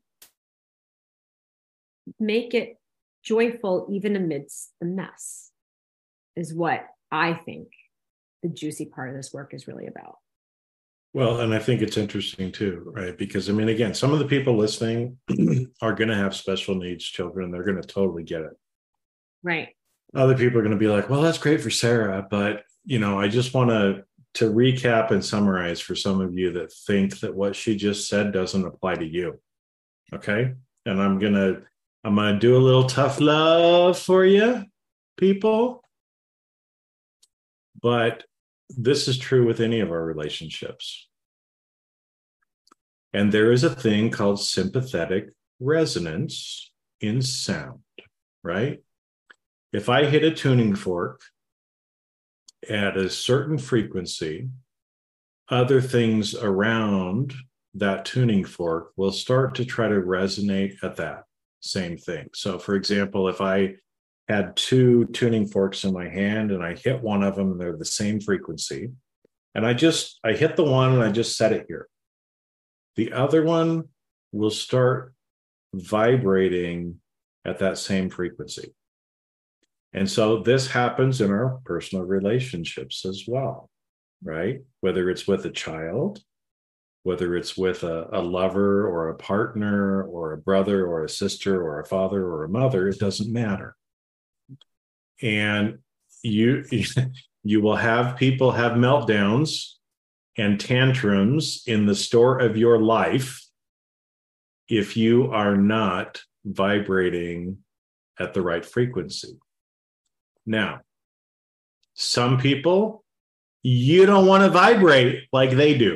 make it joyful even amidst the mess, is what I think the juicy part of this work is really about. Well, and I think it's interesting too, right? Because I mean, again, some of the people listening are going to have special needs children. They're going to totally get it. Right. Other people are going to be like, well, that's great for Sarah, but you know, I just want to to recap and summarize for some of you that think that what she just said doesn't apply to you. Okay. And I'm going to, I'm going to do a little tough love for you, people, but this is true with any of our relationships. And there is a thing called sympathetic resonance in sound, right? If I hit a tuning fork at a certain frequency, other things around that tuning fork will start to try to resonate at that same thing. So, for example, if I had two tuning forks in my hand and I hit one of them and they're the same frequency, and I just, I hit the one and I just set it here, the other one will start vibrating at that same frequency. And so this happens in our personal relationships as well, right? Whether it's with a child, whether it's with a, a lover or a partner or a brother or a sister or a father or a mother, it doesn't matter. And you, you will have people have meltdowns and tantrums in the store of your life if you are not vibrating at the right frequency. Now, some people, you don't want to vibrate like they do.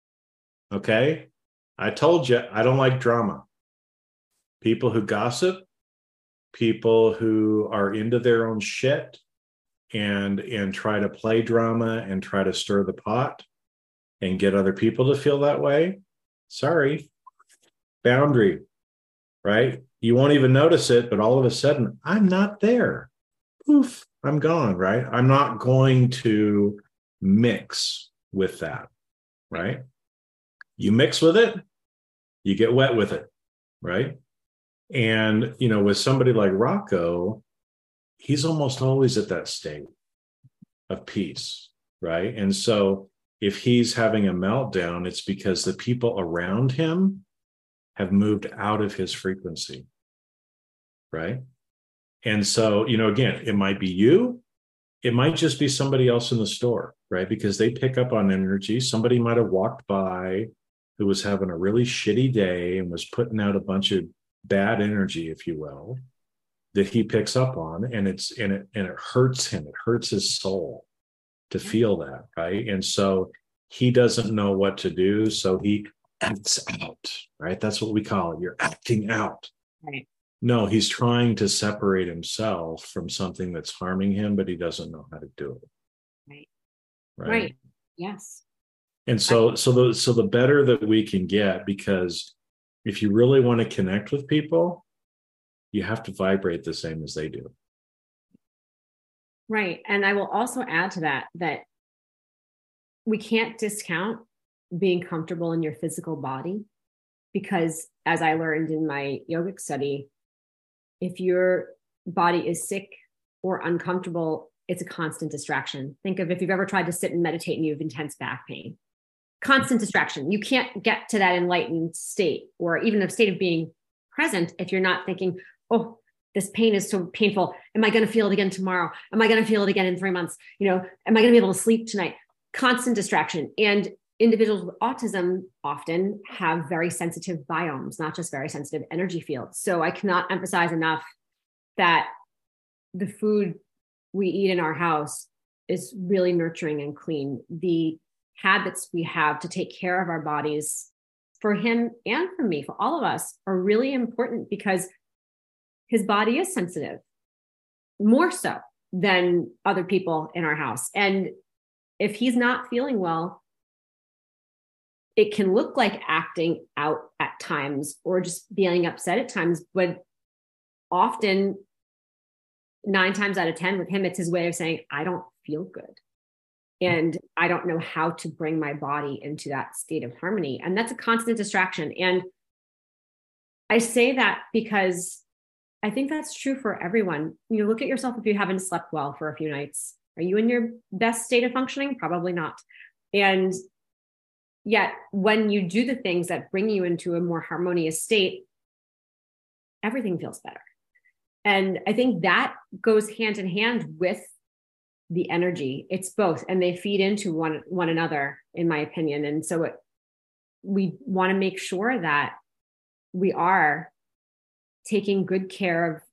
Okay? I told you, I don't like drama. People who gossip, people who are into their own shit and, and try to play drama and try to stir the pot and get other people to feel that way. Sorry. Boundary, right? You won't even notice it, but all of a sudden, I'm not there. Poof, I'm gone, right? I'm not going to mix with that, right? You mix with it, you get wet with it, right? And, you know, with somebody like Rocco, he's almost always at that state of peace, right? And so if he's having a meltdown, it's because the people around him have moved out of his frequency, right? And so, you know, again, it might be you, it might just be somebody else in the store, right? Because they pick up on energy. Somebody might have walked by who was having a really shitty day and was putting out a bunch of bad energy, if you will, that he picks up on, and it's and it and it hurts him. It hurts his soul to feel that, right? And so he doesn't know what to do, so he acts out, right? That's what we call it. You're acting out. Right. No, he's trying to separate himself from something that's harming him, but he doesn't know how to do it. Right. Right. Right. Yes. And so, so the so the better that we can get, because if you really want to connect with people, you have to vibrate the same as they do. Right. And I will also add to that, that we can't discount being comfortable in your physical body, because as I learned in my yogic study, if your body is sick or uncomfortable, it's a constant distraction. Think of if you've ever tried to sit and meditate and you have intense back pain. Constant distraction. You can't get to that enlightened state or even a state of being present if you're not thinking, oh, this pain is so painful. Am I going to feel it again tomorrow? Am I going to feel it again in three months? You know, am I going to be able to sleep tonight? Constant distraction. And individuals with autism often have very sensitive biomes, not just very sensitive energy fields. So I cannot emphasize enough that the food we eat in our house is really nurturing and clean. The habits we have to take care of our bodies, for him and for me, for all of us, are really important, because his body is sensitive, more so than other people in our house. And if he's not feeling well, it can look like acting out at times or just being upset at times, but often nine times out of ten with him, it's his way of saying, I don't feel good. And I don't know how to bring my body into that state of harmony. And that's a constant distraction. And I say that because I think that's true for everyone. You look at yourself if you haven't slept well for a few nights. Are you in your best state of functioning? Probably not. And yet, when you do the things that bring you into a more harmonious state, everything feels better. And I think that goes hand in hand with the energy. It's both, and they feed into one, one another, in my opinion. And so it, we want to make sure that we are taking good care of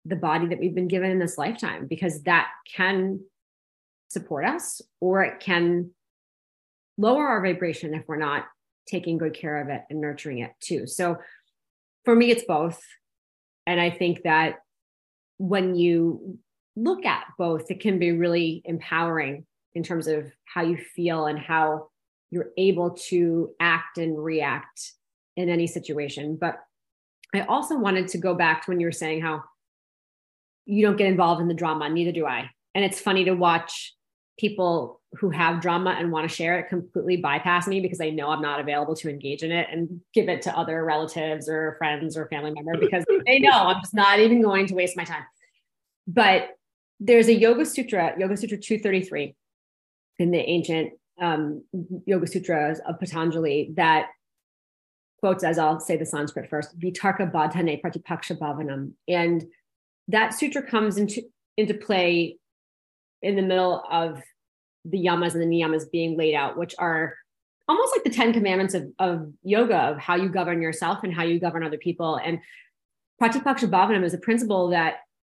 the body that we've been given in this lifetime, because that can support us, or it can lower our vibration if we're not taking good care of it and nurturing it too. So for me, it's both. And I think that when you look at both, it can be really empowering in terms of how you feel and how you're able to act and react in any situation. But I also wanted to go back to when you were saying how you don't get involved in the drama, neither do I. And it's funny to watch people who have drama and want to share it completely bypass me, because they know I'm not available to engage in it and give it to other relatives or friends or family member, because they know I'm just not even going to waste my time. But there's a Yoga Sutra, Yoga Sutra two thirty-three, in the ancient um, Yoga Sutras of Patanjali, that quotes, as I'll say the Sanskrit first, Vitarka Badhane Pratipaksha Bhavanam. And that sutra comes into, into play in the middle of the yamas and the niyamas being laid out, which are almost like the Ten Commandments of, of yoga, of how you govern yourself and how you govern other people. And Pratipaksha Bhavanam is a principle that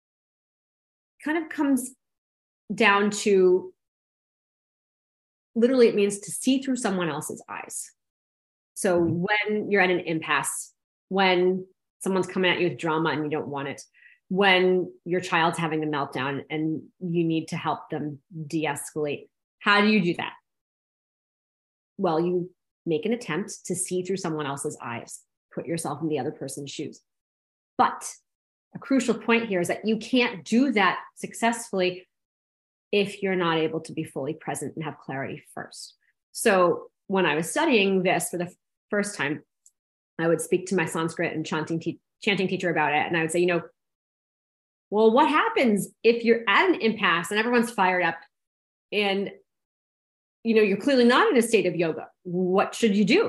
kind of comes down to, literally, it means to see through someone else's eyes. So when you're at an impasse, when someone's coming at you with drama and you don't want it, when your child's having a meltdown and you need to help them de-escalate, how do you do that? Well, you make an attempt to see through someone else's eyes, put yourself in the other person's shoes. But a crucial point here is that you can't do that successfully if you're not able to be fully present and have clarity first. So when I was studying this for the first time, I would speak to my Sanskrit and chanting, te- chanting teacher about it. And I would say, you know, well, what happens if you're at an impasse and everyone's fired up and, you know, you're clearly not in a state of yoga? What should you do?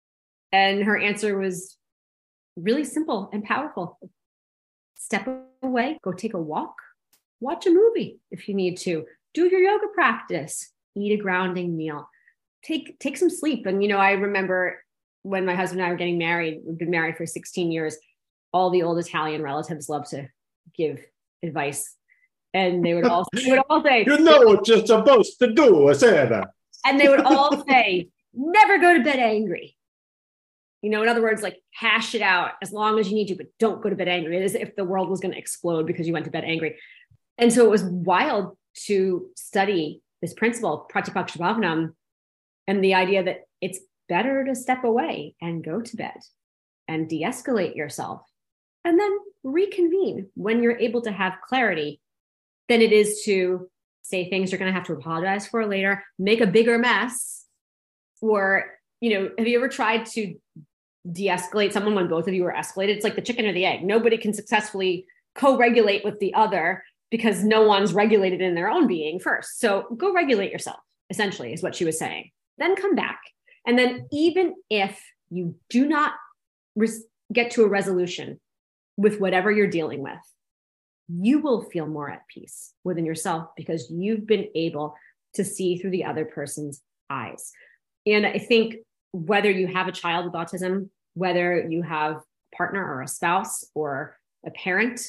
And her answer was really simple and powerful. Step away, go take a walk, watch a movie if you need to, do your yoga practice, eat a grounding meal, take, take some sleep. And, you know, I remember when my husband and I were getting married, we've been married for sixteen years, all the old Italian relatives love to give advice. And they would all, they would all say, you know what you're supposed to do, Sarah. And they would all say, never go to bed angry. You know, in other words, like, hash it out as long as you need to, but don't go to bed angry. It is as if the world was going to explode because you went to bed angry. And so it was wild to study this principle, Pratipaksha Bhavanam, and the idea that it's better to step away and go to bed and de-escalate yourself and then reconvene when you're able to have clarity, than it is to say things you're going to have to apologize for later, make a bigger mess. Or, you know, have you ever tried to de-escalate someone when both of you are escalated? It's like the chicken or the egg. Nobody can successfully co-regulate with the other because no one's regulated in their own being first. So go regulate yourself, essentially, is what she was saying. Then come back. And then even if you do not res- get to a resolution with whatever you're dealing with, you will feel more at peace within yourself because you've been able to see through the other person's eyes. And I think whether you have a child with autism, whether you have a partner or a spouse or a parent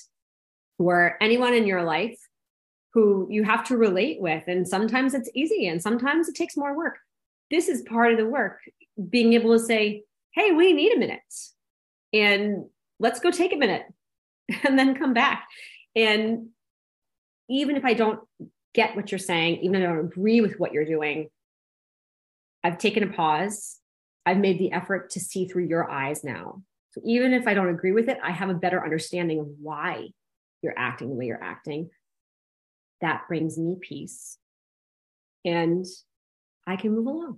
or anyone in your life who you have to relate with, and sometimes it's easy and sometimes it takes more work. This is part of the work, being able to say, hey, we need a minute and let's go take a minute and then come back. And even if I don't get what you're saying, even if I don't agree with what you're doing, I've taken a pause. I've made the effort to see through your eyes now. So even if I don't agree with it, I have a better understanding of why you're acting the way you're acting. That brings me peace. And I can move along.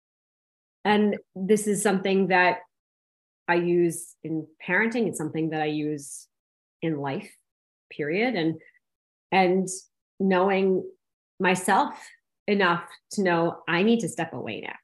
And this is something that I use in parenting. It's something that I use in life, period. And, and knowing myself enough to know I need to step away now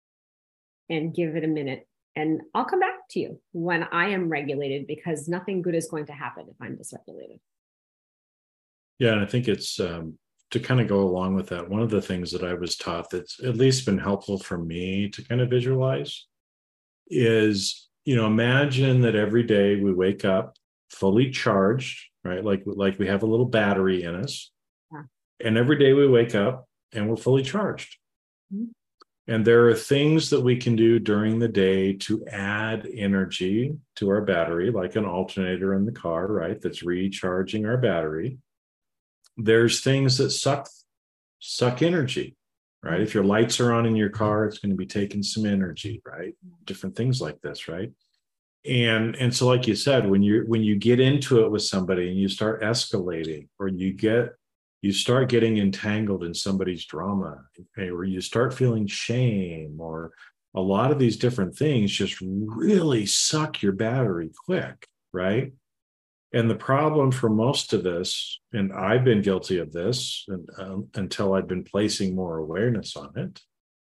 and give it a minute. And I'll come back to you when I am regulated, because nothing good is going to happen if I'm dysregulated. Yeah, and I think it's um, to kind of go along with that. One of the things that I was taught that's at least been helpful for me to kind of visualize is, you know, imagine that every day we wake up fully charged right? Like, like we have a little battery in us. Yeah. And every day we wake up and we're fully charged. Mm-hmm. And there are things that we can do during the day to add energy to our battery, like an alternator in the car, right? That's recharging our battery. There's things that suck, suck energy, right? If your lights are on in your car, it's going to be taking some energy, right? Different things like this, right? And, and so, like you said, when you, when you get into it with somebody and you start escalating, or you get, you start getting entangled in somebody's drama, okay, or you start feeling shame, or a lot of these different things just really suck your battery quick, right? And the problem for most of this, and I've been guilty of this and, um, until I've been placing more awareness on it,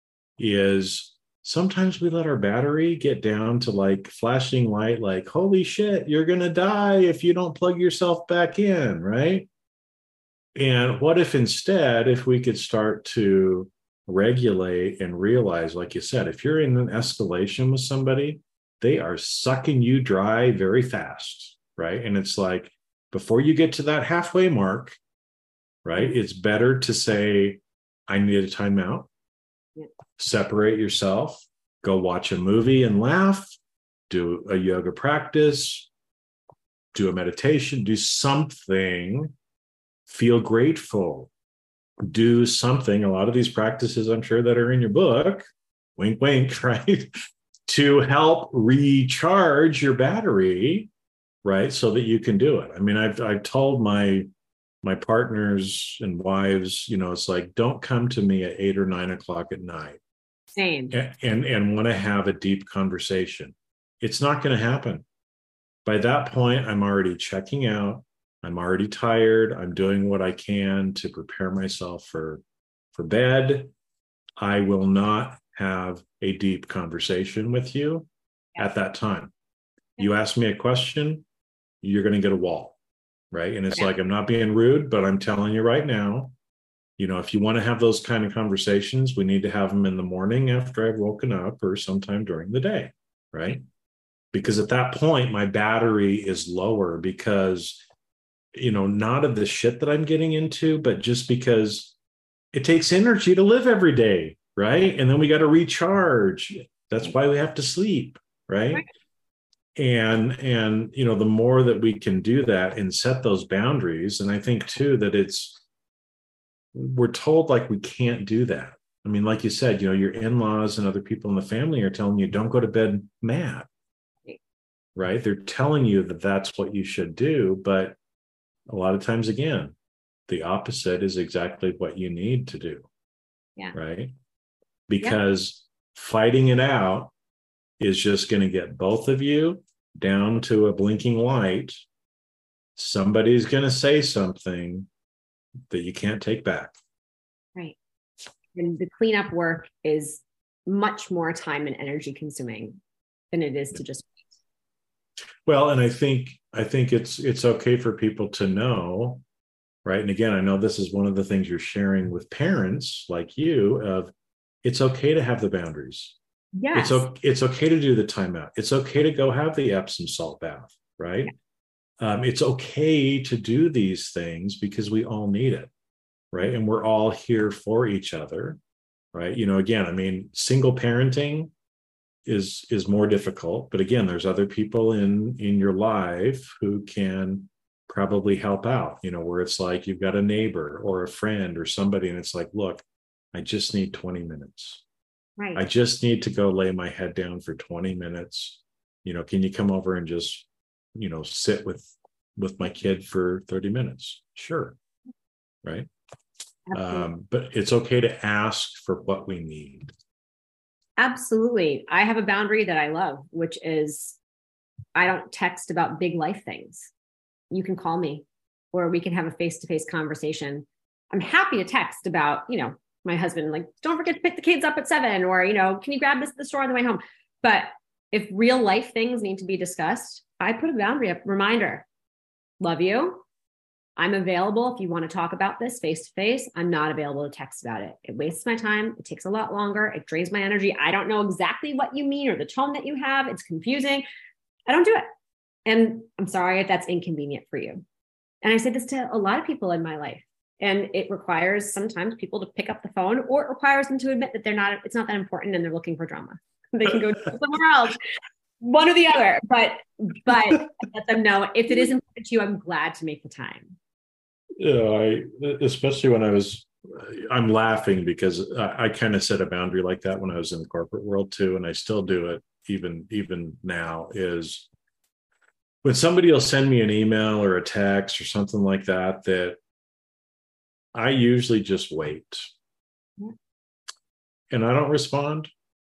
is sometimes we let our battery get down to like flashing light, like, holy shit, you're going to die if you don't plug yourself back in, right? And what if instead, if we could start to regulate and realize, like you said, if you're in an escalation with somebody, they are sucking you dry very fast, right? And it's like, before you get to that halfway mark, right, it's better to say, I need a timeout, yeah. Separate yourself, go watch a movie and laugh, do a yoga practice, do a meditation, do something. Feel grateful, do something. A lot of these practices, I'm sure, that are in your book, wink, wink, right, to help recharge your battery, right, so that you can do it. I mean, I've I've told my my partners and wives, you know, it's like, don't come to me at eight or nine o'clock at night, same, and and, and want to have a deep conversation. It's not going to happen. By that point, I'm already checking out. I'm already tired. I'm doing what I can to prepare myself for, for bed. I will not have a deep conversation with you yeah. at that time. Yeah. You ask me a question, you're going to get a wall, right? And it's yeah. like, I'm not being rude, but I'm telling you right now, you know, if you want to have those kind of conversations, we need to have them in the morning after I've woken up or sometime during the day, right? Because at that point, my battery is lower because, you know, not of the shit that I'm getting into, but just because it takes energy to live every day, right? And then we got to recharge. That's why we have to sleep, right? right? And, and, you know, the more that we can do that and set those boundaries, and I think too, that it's, we're told like we can't do that. I mean, like you said, you know, your in-laws and other people in the family are telling you, don't go to bed mad, right? They're telling you that that's what you should do, but a lot of times, again, the opposite is exactly what you need to do. Yeah. Right? Because yeah. fighting it out is just going to get both of you down to a blinking light. Somebody's going to say something that you can't take back. Right. And the cleanup work is much more time and energy consuming than it is to just Well, and I think I think it's it's okay for people to know, right? And again, I know this is one of the things you're sharing with parents like you of it's okay to have the boundaries. Yes. It's, it's okay to do the timeout. It's okay to go have the Epsom salt bath, right? Yeah. Um, it's okay to do these things because we all need it, right? And we're all here for each other, right? You know, again, I mean, single parenting is is more difficult, but again, there's other people in in your life who can probably help out, you know, where it's like you've got a neighbor or a friend or somebody and it's like, look, I just need twenty minutes, right? I just need to go lay my head down for twenty minutes, you know, can you come over and just, you know, sit with with my kid for thirty minutes? Sure. Right. Um, but it's okay to ask for what we need. Absolutely. I have a boundary that I love, which is I don't text about big life things. You can call me or we can have a face-to-face conversation. I'm happy to text about, you know, my husband, like, don't forget to pick the kids up at seven, or, you know, can you grab this at the store on the way home? But if real life things need to be discussed, I put a boundary up, reminder, love you. I'm available if you want to talk about this face to face. I'm not available to text about it. It wastes my time. It takes a lot longer. It drains my energy. I don't know exactly what you mean or the tone that you have. It's confusing. I don't do it. And I'm sorry if that's inconvenient for you. And I say this to a lot of people in my life. And it requires sometimes people to pick up the phone, or it requires them to admit that they're not, it's not that important and they're looking for drama. They can go somewhere else, one or the other. But, but let them know if it is important to you, I'm glad to make the time. Yeah, I, especially when I was, I'm laughing because I, I kind of set a boundary like that when I was in the corporate world too. And I still do it even, even now, is when somebody will send me an email or a text or something like that, that I usually just wait. Yeah. And I don't respond.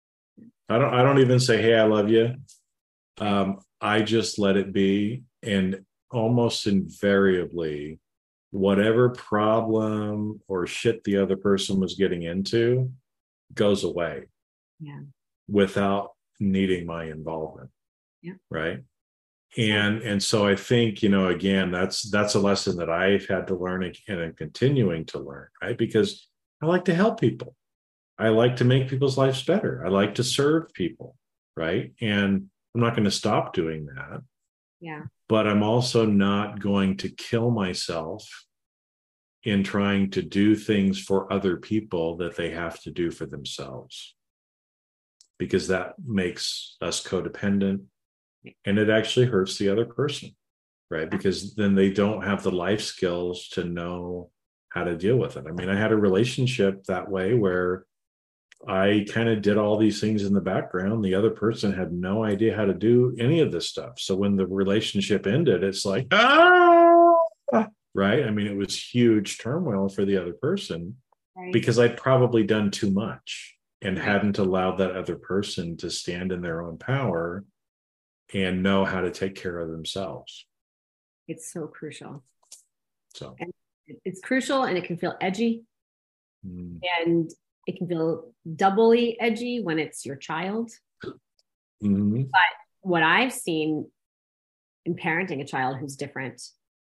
I don't, I don't even say, hey, I love you. Um, I just let it be. And almost invariably, whatever problem or shit the other person was getting into goes away. Yeah. Without needing my involvement. Yeah. Right. And and so I think, you know, again, that's that's a lesson that I've had to learn and I'm continuing to learn, right? Because I like to help people. I like to make people's lives better. I like to serve people, right? And I'm not going to stop doing that. Yeah. But I'm also not going to kill myself in trying to do things for other people that they have to do for themselves. Because that makes us codependent. And it actually hurts the other person, right? Because then they don't have the life skills to know how to deal with it. I mean, I had a relationship that way where I kind of did all these things in the background. The other person had no idea how to do any of this stuff. So when the relationship ended, it's like, ah, right? I mean, it was huge turmoil for the other person, right? Because I'd probably done too much and right. hadn't allowed that other person to stand in their own power and know how to take care of themselves. It's so crucial. So and it's crucial, and it can feel edgy. Mm. And it can feel doubly edgy when it's your child. Mm-hmm. But what I've seen in parenting a child who's different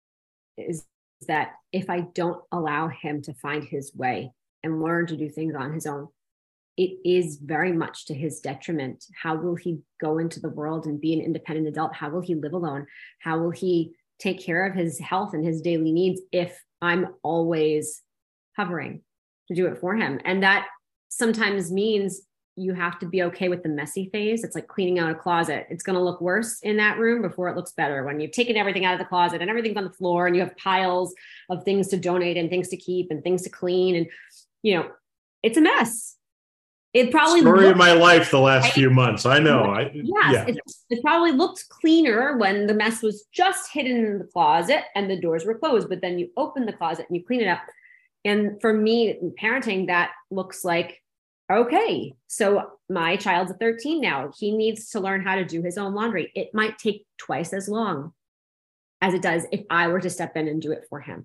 is that if I don't allow him to find his way and learn to do things on his own, it is very much to his detriment. How will he go into the world and be an independent adult? How will he live alone? How will he take care of his health and his daily needs if I'm always hovering to do it for him? And that sometimes means you have to be okay with the messy phase. It's like cleaning out a closet. It's going to look worse in that room before it looks better. When you've taken everything out of the closet and everything's on the floor and you have piles of things to donate and things to keep and things to clean. And, you know, it's a mess. It probably story looked, of my life the last right? few months. I know. I, yes, yeah. it, it probably looked cleaner when the mess was just hidden in the closet and the doors were closed. But then you open the closet and you clean it up. And for me, parenting, that looks like, okay, so my child's thirteen now. He needs to learn how to do his own laundry. It might take twice as long as it does if I were to step in and do it for him.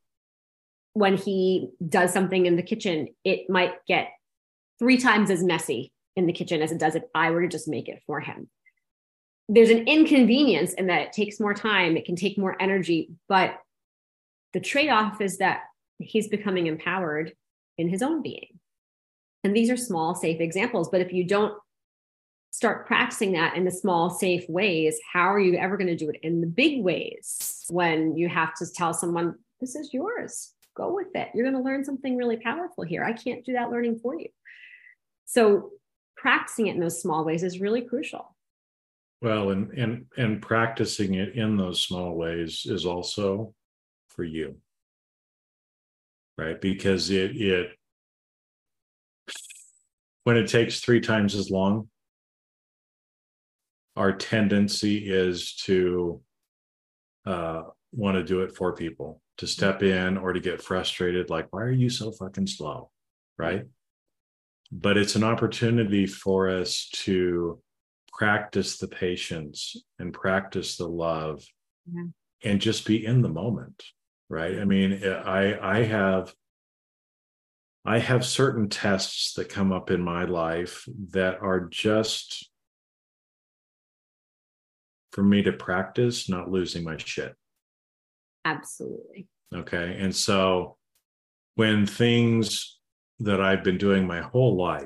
When he does something in the kitchen, it might get three times as messy in the kitchen as it does if I were to just make it for him. There's an inconvenience in that it takes more time, it can take more energy, but the trade-off is that he's becoming empowered in his own being. And these are small, safe examples, but if you don't start practicing that in the small, safe ways, how are you ever going to do it in the big ways when you have to tell someone, this is yours, go with it. You're going to learn something really powerful here. I can't do that learning for you. So practicing it in those small ways is really crucial. Well, and and and practicing it in those small ways is also for you, right? Because it it when it takes three times as long, our tendency is to uh, want to do it for people, to step in or to get frustrated, like, why are you so fucking slow, right? But it's an opportunity for us to practice the patience and practice the love, yeah. and just be in the moment, right? I mean, I I have I have certain tests that come up in my life that are just for me to practice not losing my shit. Absolutely. Okay. And so when things that I've been doing my whole life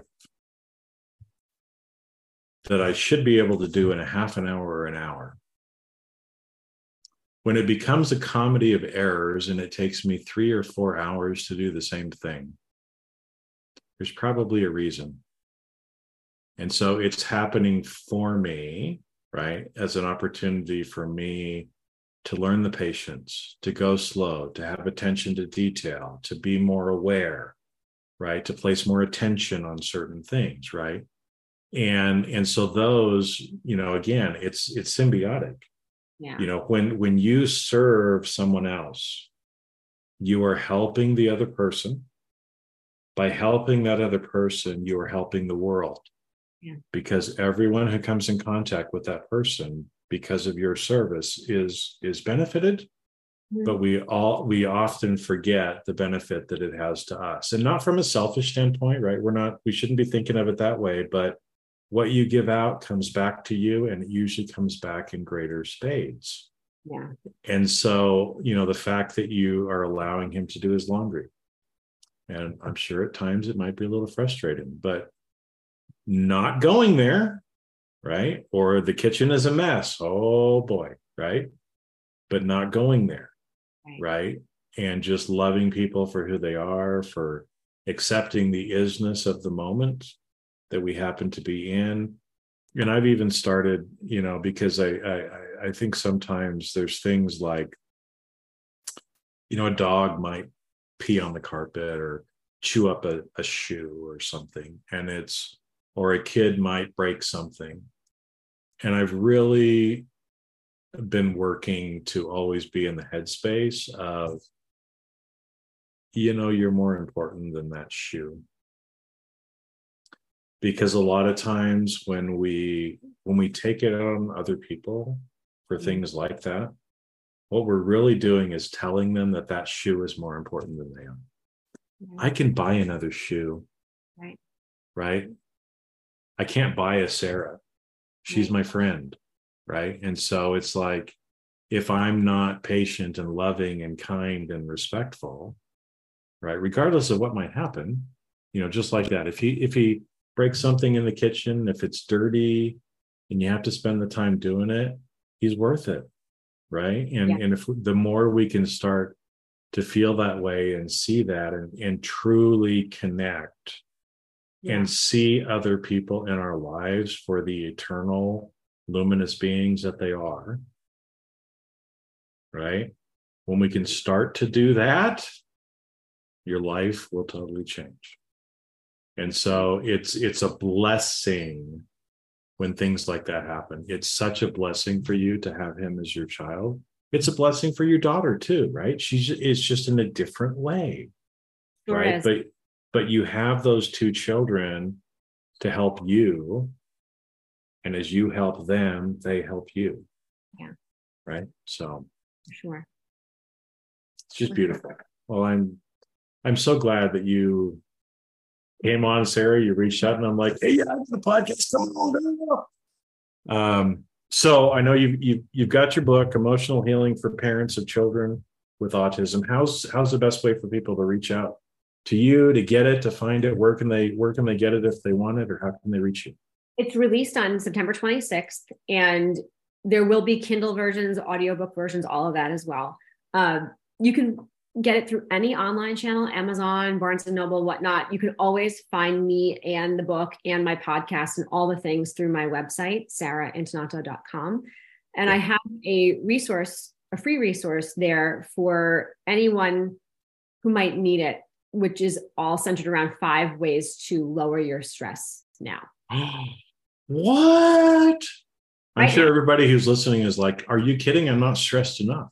that I should be able to do in a half an hour or an hour, when it becomes a comedy of errors and it takes me three or four hours to do the same thing, there's probably a reason. And so it's happening for me, right, as an opportunity for me to learn the patience, to go slow, to have attention to detail, to be more aware, right, to place more attention on certain things, right? And and so those, you know, again, it's it's symbiotic. Yeah. You know, when when you serve someone else, you are helping the other person. By helping that other person, you are helping the world. Yeah. Because everyone who comes in contact with that person because of your service is is benefited. Mm-hmm. But we all we often forget the benefit that it has to us, and not from a selfish standpoint, right? We're not we shouldn't be thinking of it that way, but what you give out comes back to you, and it usually comes back in greater spades. Yeah. And so, you know, the fact that you are allowing him to do his laundry, and I'm sure at times it might be a little frustrating, but not going there, right? Or the kitchen is a mess. Oh boy, right? But not going there, right? right? And just loving people for who they are, for accepting the isness of the moment that we happen to be in. And I've even started, you know, because I, I, I think sometimes there's things like, you know, a dog might pee on the carpet or chew up a, a shoe or something, and it's, or a kid might break something. And I've really been working to always be in the headspace of, you know, you're more important than that shoe. Because a lot of times when we when we take it on other people for things like that, what we're really doing is telling them that that shoe is more important than they are. Yeah. I can buy another shoe, right? Right? I can't buy a Sarah. She's right. my friend, right? And so it's like, if I'm not patient and loving and kind and respectful, right, regardless of what might happen, you know, just like that. If he if he breaks something in the kitchen, if it's dirty and you have to spend the time doing it, he's worth it, right? And yeah. and if the more we can start to feel that way and see that and, and truly connect yeah. and see other people in our lives for the eternal luminous beings that they are, right? When we can start to do that, your life will totally change. And so it's it's a blessing when things like that happen. It's such a blessing for you to have him as your child. It's a blessing for your daughter too, right? She's it's just in a different way, sure right? Is. But but you have those two children to help you, and as you help them, they help you. Yeah. Right. So. Sure. It's just beautiful. Well, I'm I'm so glad that you came on, Sarah. You reached out, and I'm like, hey, yeah, the podcast coming on. Um, so I know you've you've you've got your book, Emotional Healing for Parents of Children with Autism. How's how's the best way for people to reach out to you, to get it, to find it? Where can they where can they get it if they want it, or how can they reach you? It's released on September twenty-sixth, and there will be Kindle versions, audiobook versions, all of that as well. Uh, you can get it through any online channel, Amazon, Barnes and Noble, whatnot. You can always find me and the book and my podcast and all the things through my website, sarah intonato dot com. And I have a resource, a free resource there for anyone who might need it, which is all centered around five ways to lower your stress now. What? I'm right sure now. Everybody who's listening is like, are you kidding? I'm not stressed enough.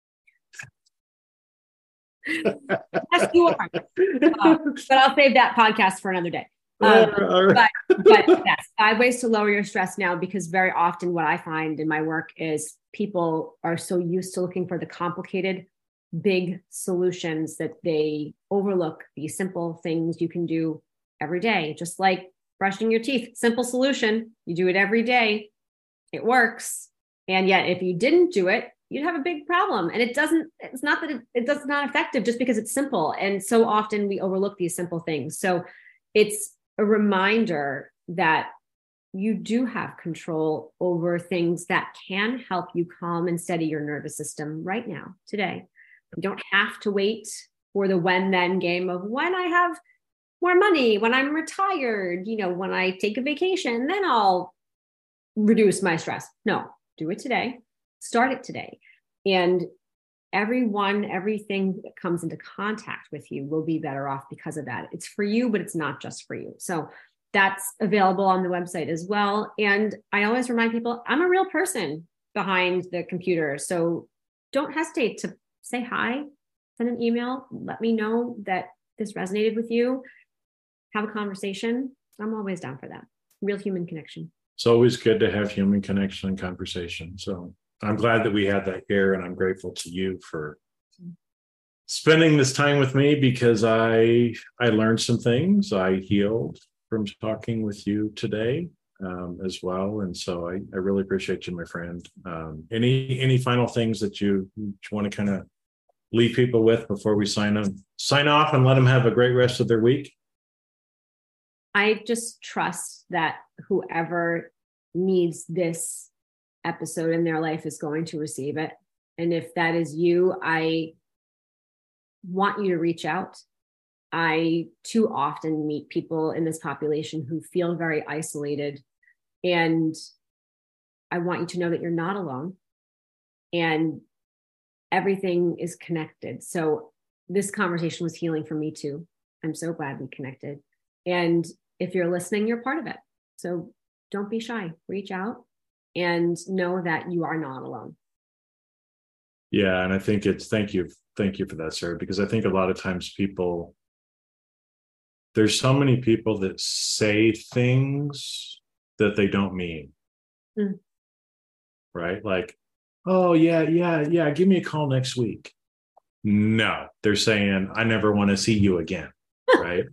Yes, you are. Uh, but I'll save that podcast for another day. Um, all right. But, but yes, five ways to lower your stress now, because very often what I find in my work is people are so used to looking for the complicated, big solutions that they overlook the simple things you can do every day, just like brushing your teeth. Simple solution. You do it every day. It works. And yet, if you didn't do it, you'd have a big problem. And it doesn't, it's not that it, it does not effective just because it's simple. And so often we overlook these simple things. So it's a reminder that you do have control over things that can help you calm and steady your nervous system right now, today. You don't have to wait for the when then game of when I have more money, when I'm retired, you know, when I take a vacation, then I'll reduce my stress. No, do it today. Start it today. And everyone, everything that comes into contact with you will be better off because of that. It's for you, but it's not just for you. So that's available on the website as well. And I always remind people, I'm a real person behind the computer. So don't hesitate to say hi, send an email, let me know that this resonated with you, have a conversation. I'm always down for that. Real human connection. It's always good to have human connection and conversation. So I'm glad that we had that here, and I'm grateful to you for spending this time with me, because I I learned some things. I healed from talking with you today um, as well. And so I, I really appreciate you, my friend. Um, any any final things that you, you want to kind of leave people with before we sign them, sign off and let them have a great rest of their week? I just trust that whoever needs this episode in their life is going to receive it. And if that is you, I want you to reach out. I too often meet people in this population who feel very isolated. And I want you to know that you're not alone. And everything is connected. So this conversation was healing for me too. I'm so glad we connected. And if you're listening, you're part of it. So don't be shy. Reach out and know that you are not alone. Yeah. And I think it's, thank you. Thank you for that, Sarah, because I think a lot of times people, there's so many people that say things that they don't mean. Mm. Right? Like, oh, yeah, yeah, yeah, give me a call next week. No, they're saying, I never want to see you again. Right?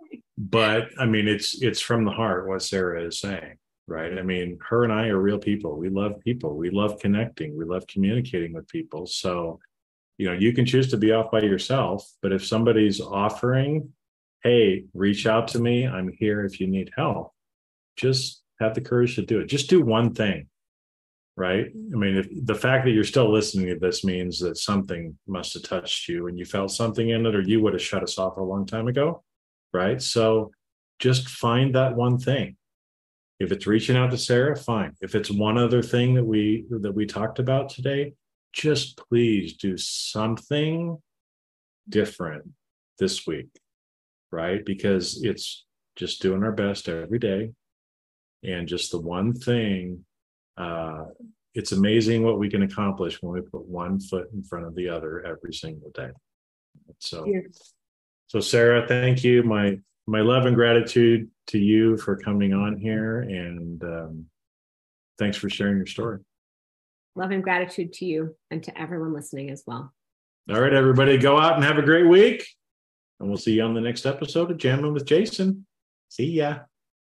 But I mean, it's it's from the heart what Sarah is saying. Right? I mean, her and I are real people. We love people. We love connecting. We love communicating with people. So, you know, you can choose to be off by yourself, but if somebody's offering, hey, reach out to me, I'm here if you need help, just have the courage to do it. Just do one thing, right? I mean, if the fact that you're still listening to this means that something must have touched you and you felt something in it, or you would have shut us off a long time ago, right? So just find that one thing. If it's reaching out to Sarah, fine. If it's one other thing that we that we talked about today, just please do something different this week, right? Because it's just doing our best every day. And just the one thing, uh, it's amazing what we can accomplish when we put one foot in front of the other every single day. So, yes. So Sarah, thank you. My my love and gratitude to you for coming on here. And um, thanks for sharing your story. Love and gratitude to you and to everyone listening as well. All right, everybody, go out and have a great week. And we'll see you on the next episode of Jamming with Jason. See ya.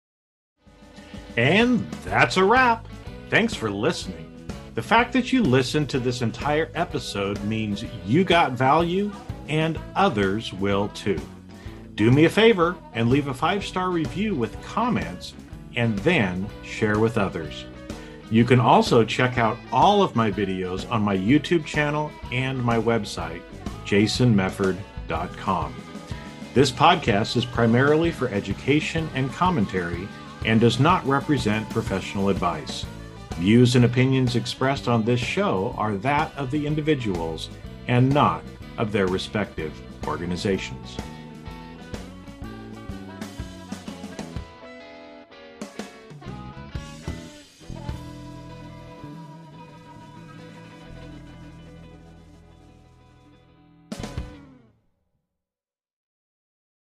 And that's a wrap. Thanks for listening. The fact that you listened to this entire episode means you got value and others will too. Do me a favor and leave a five-star review with comments and then share with others. You can also check out all of my videos on my YouTube channel and my website, jason mefford dot com. This podcast is primarily for education and commentary and does not represent professional advice. Views and opinions expressed on this show are that of the individuals and not of their respective organizations.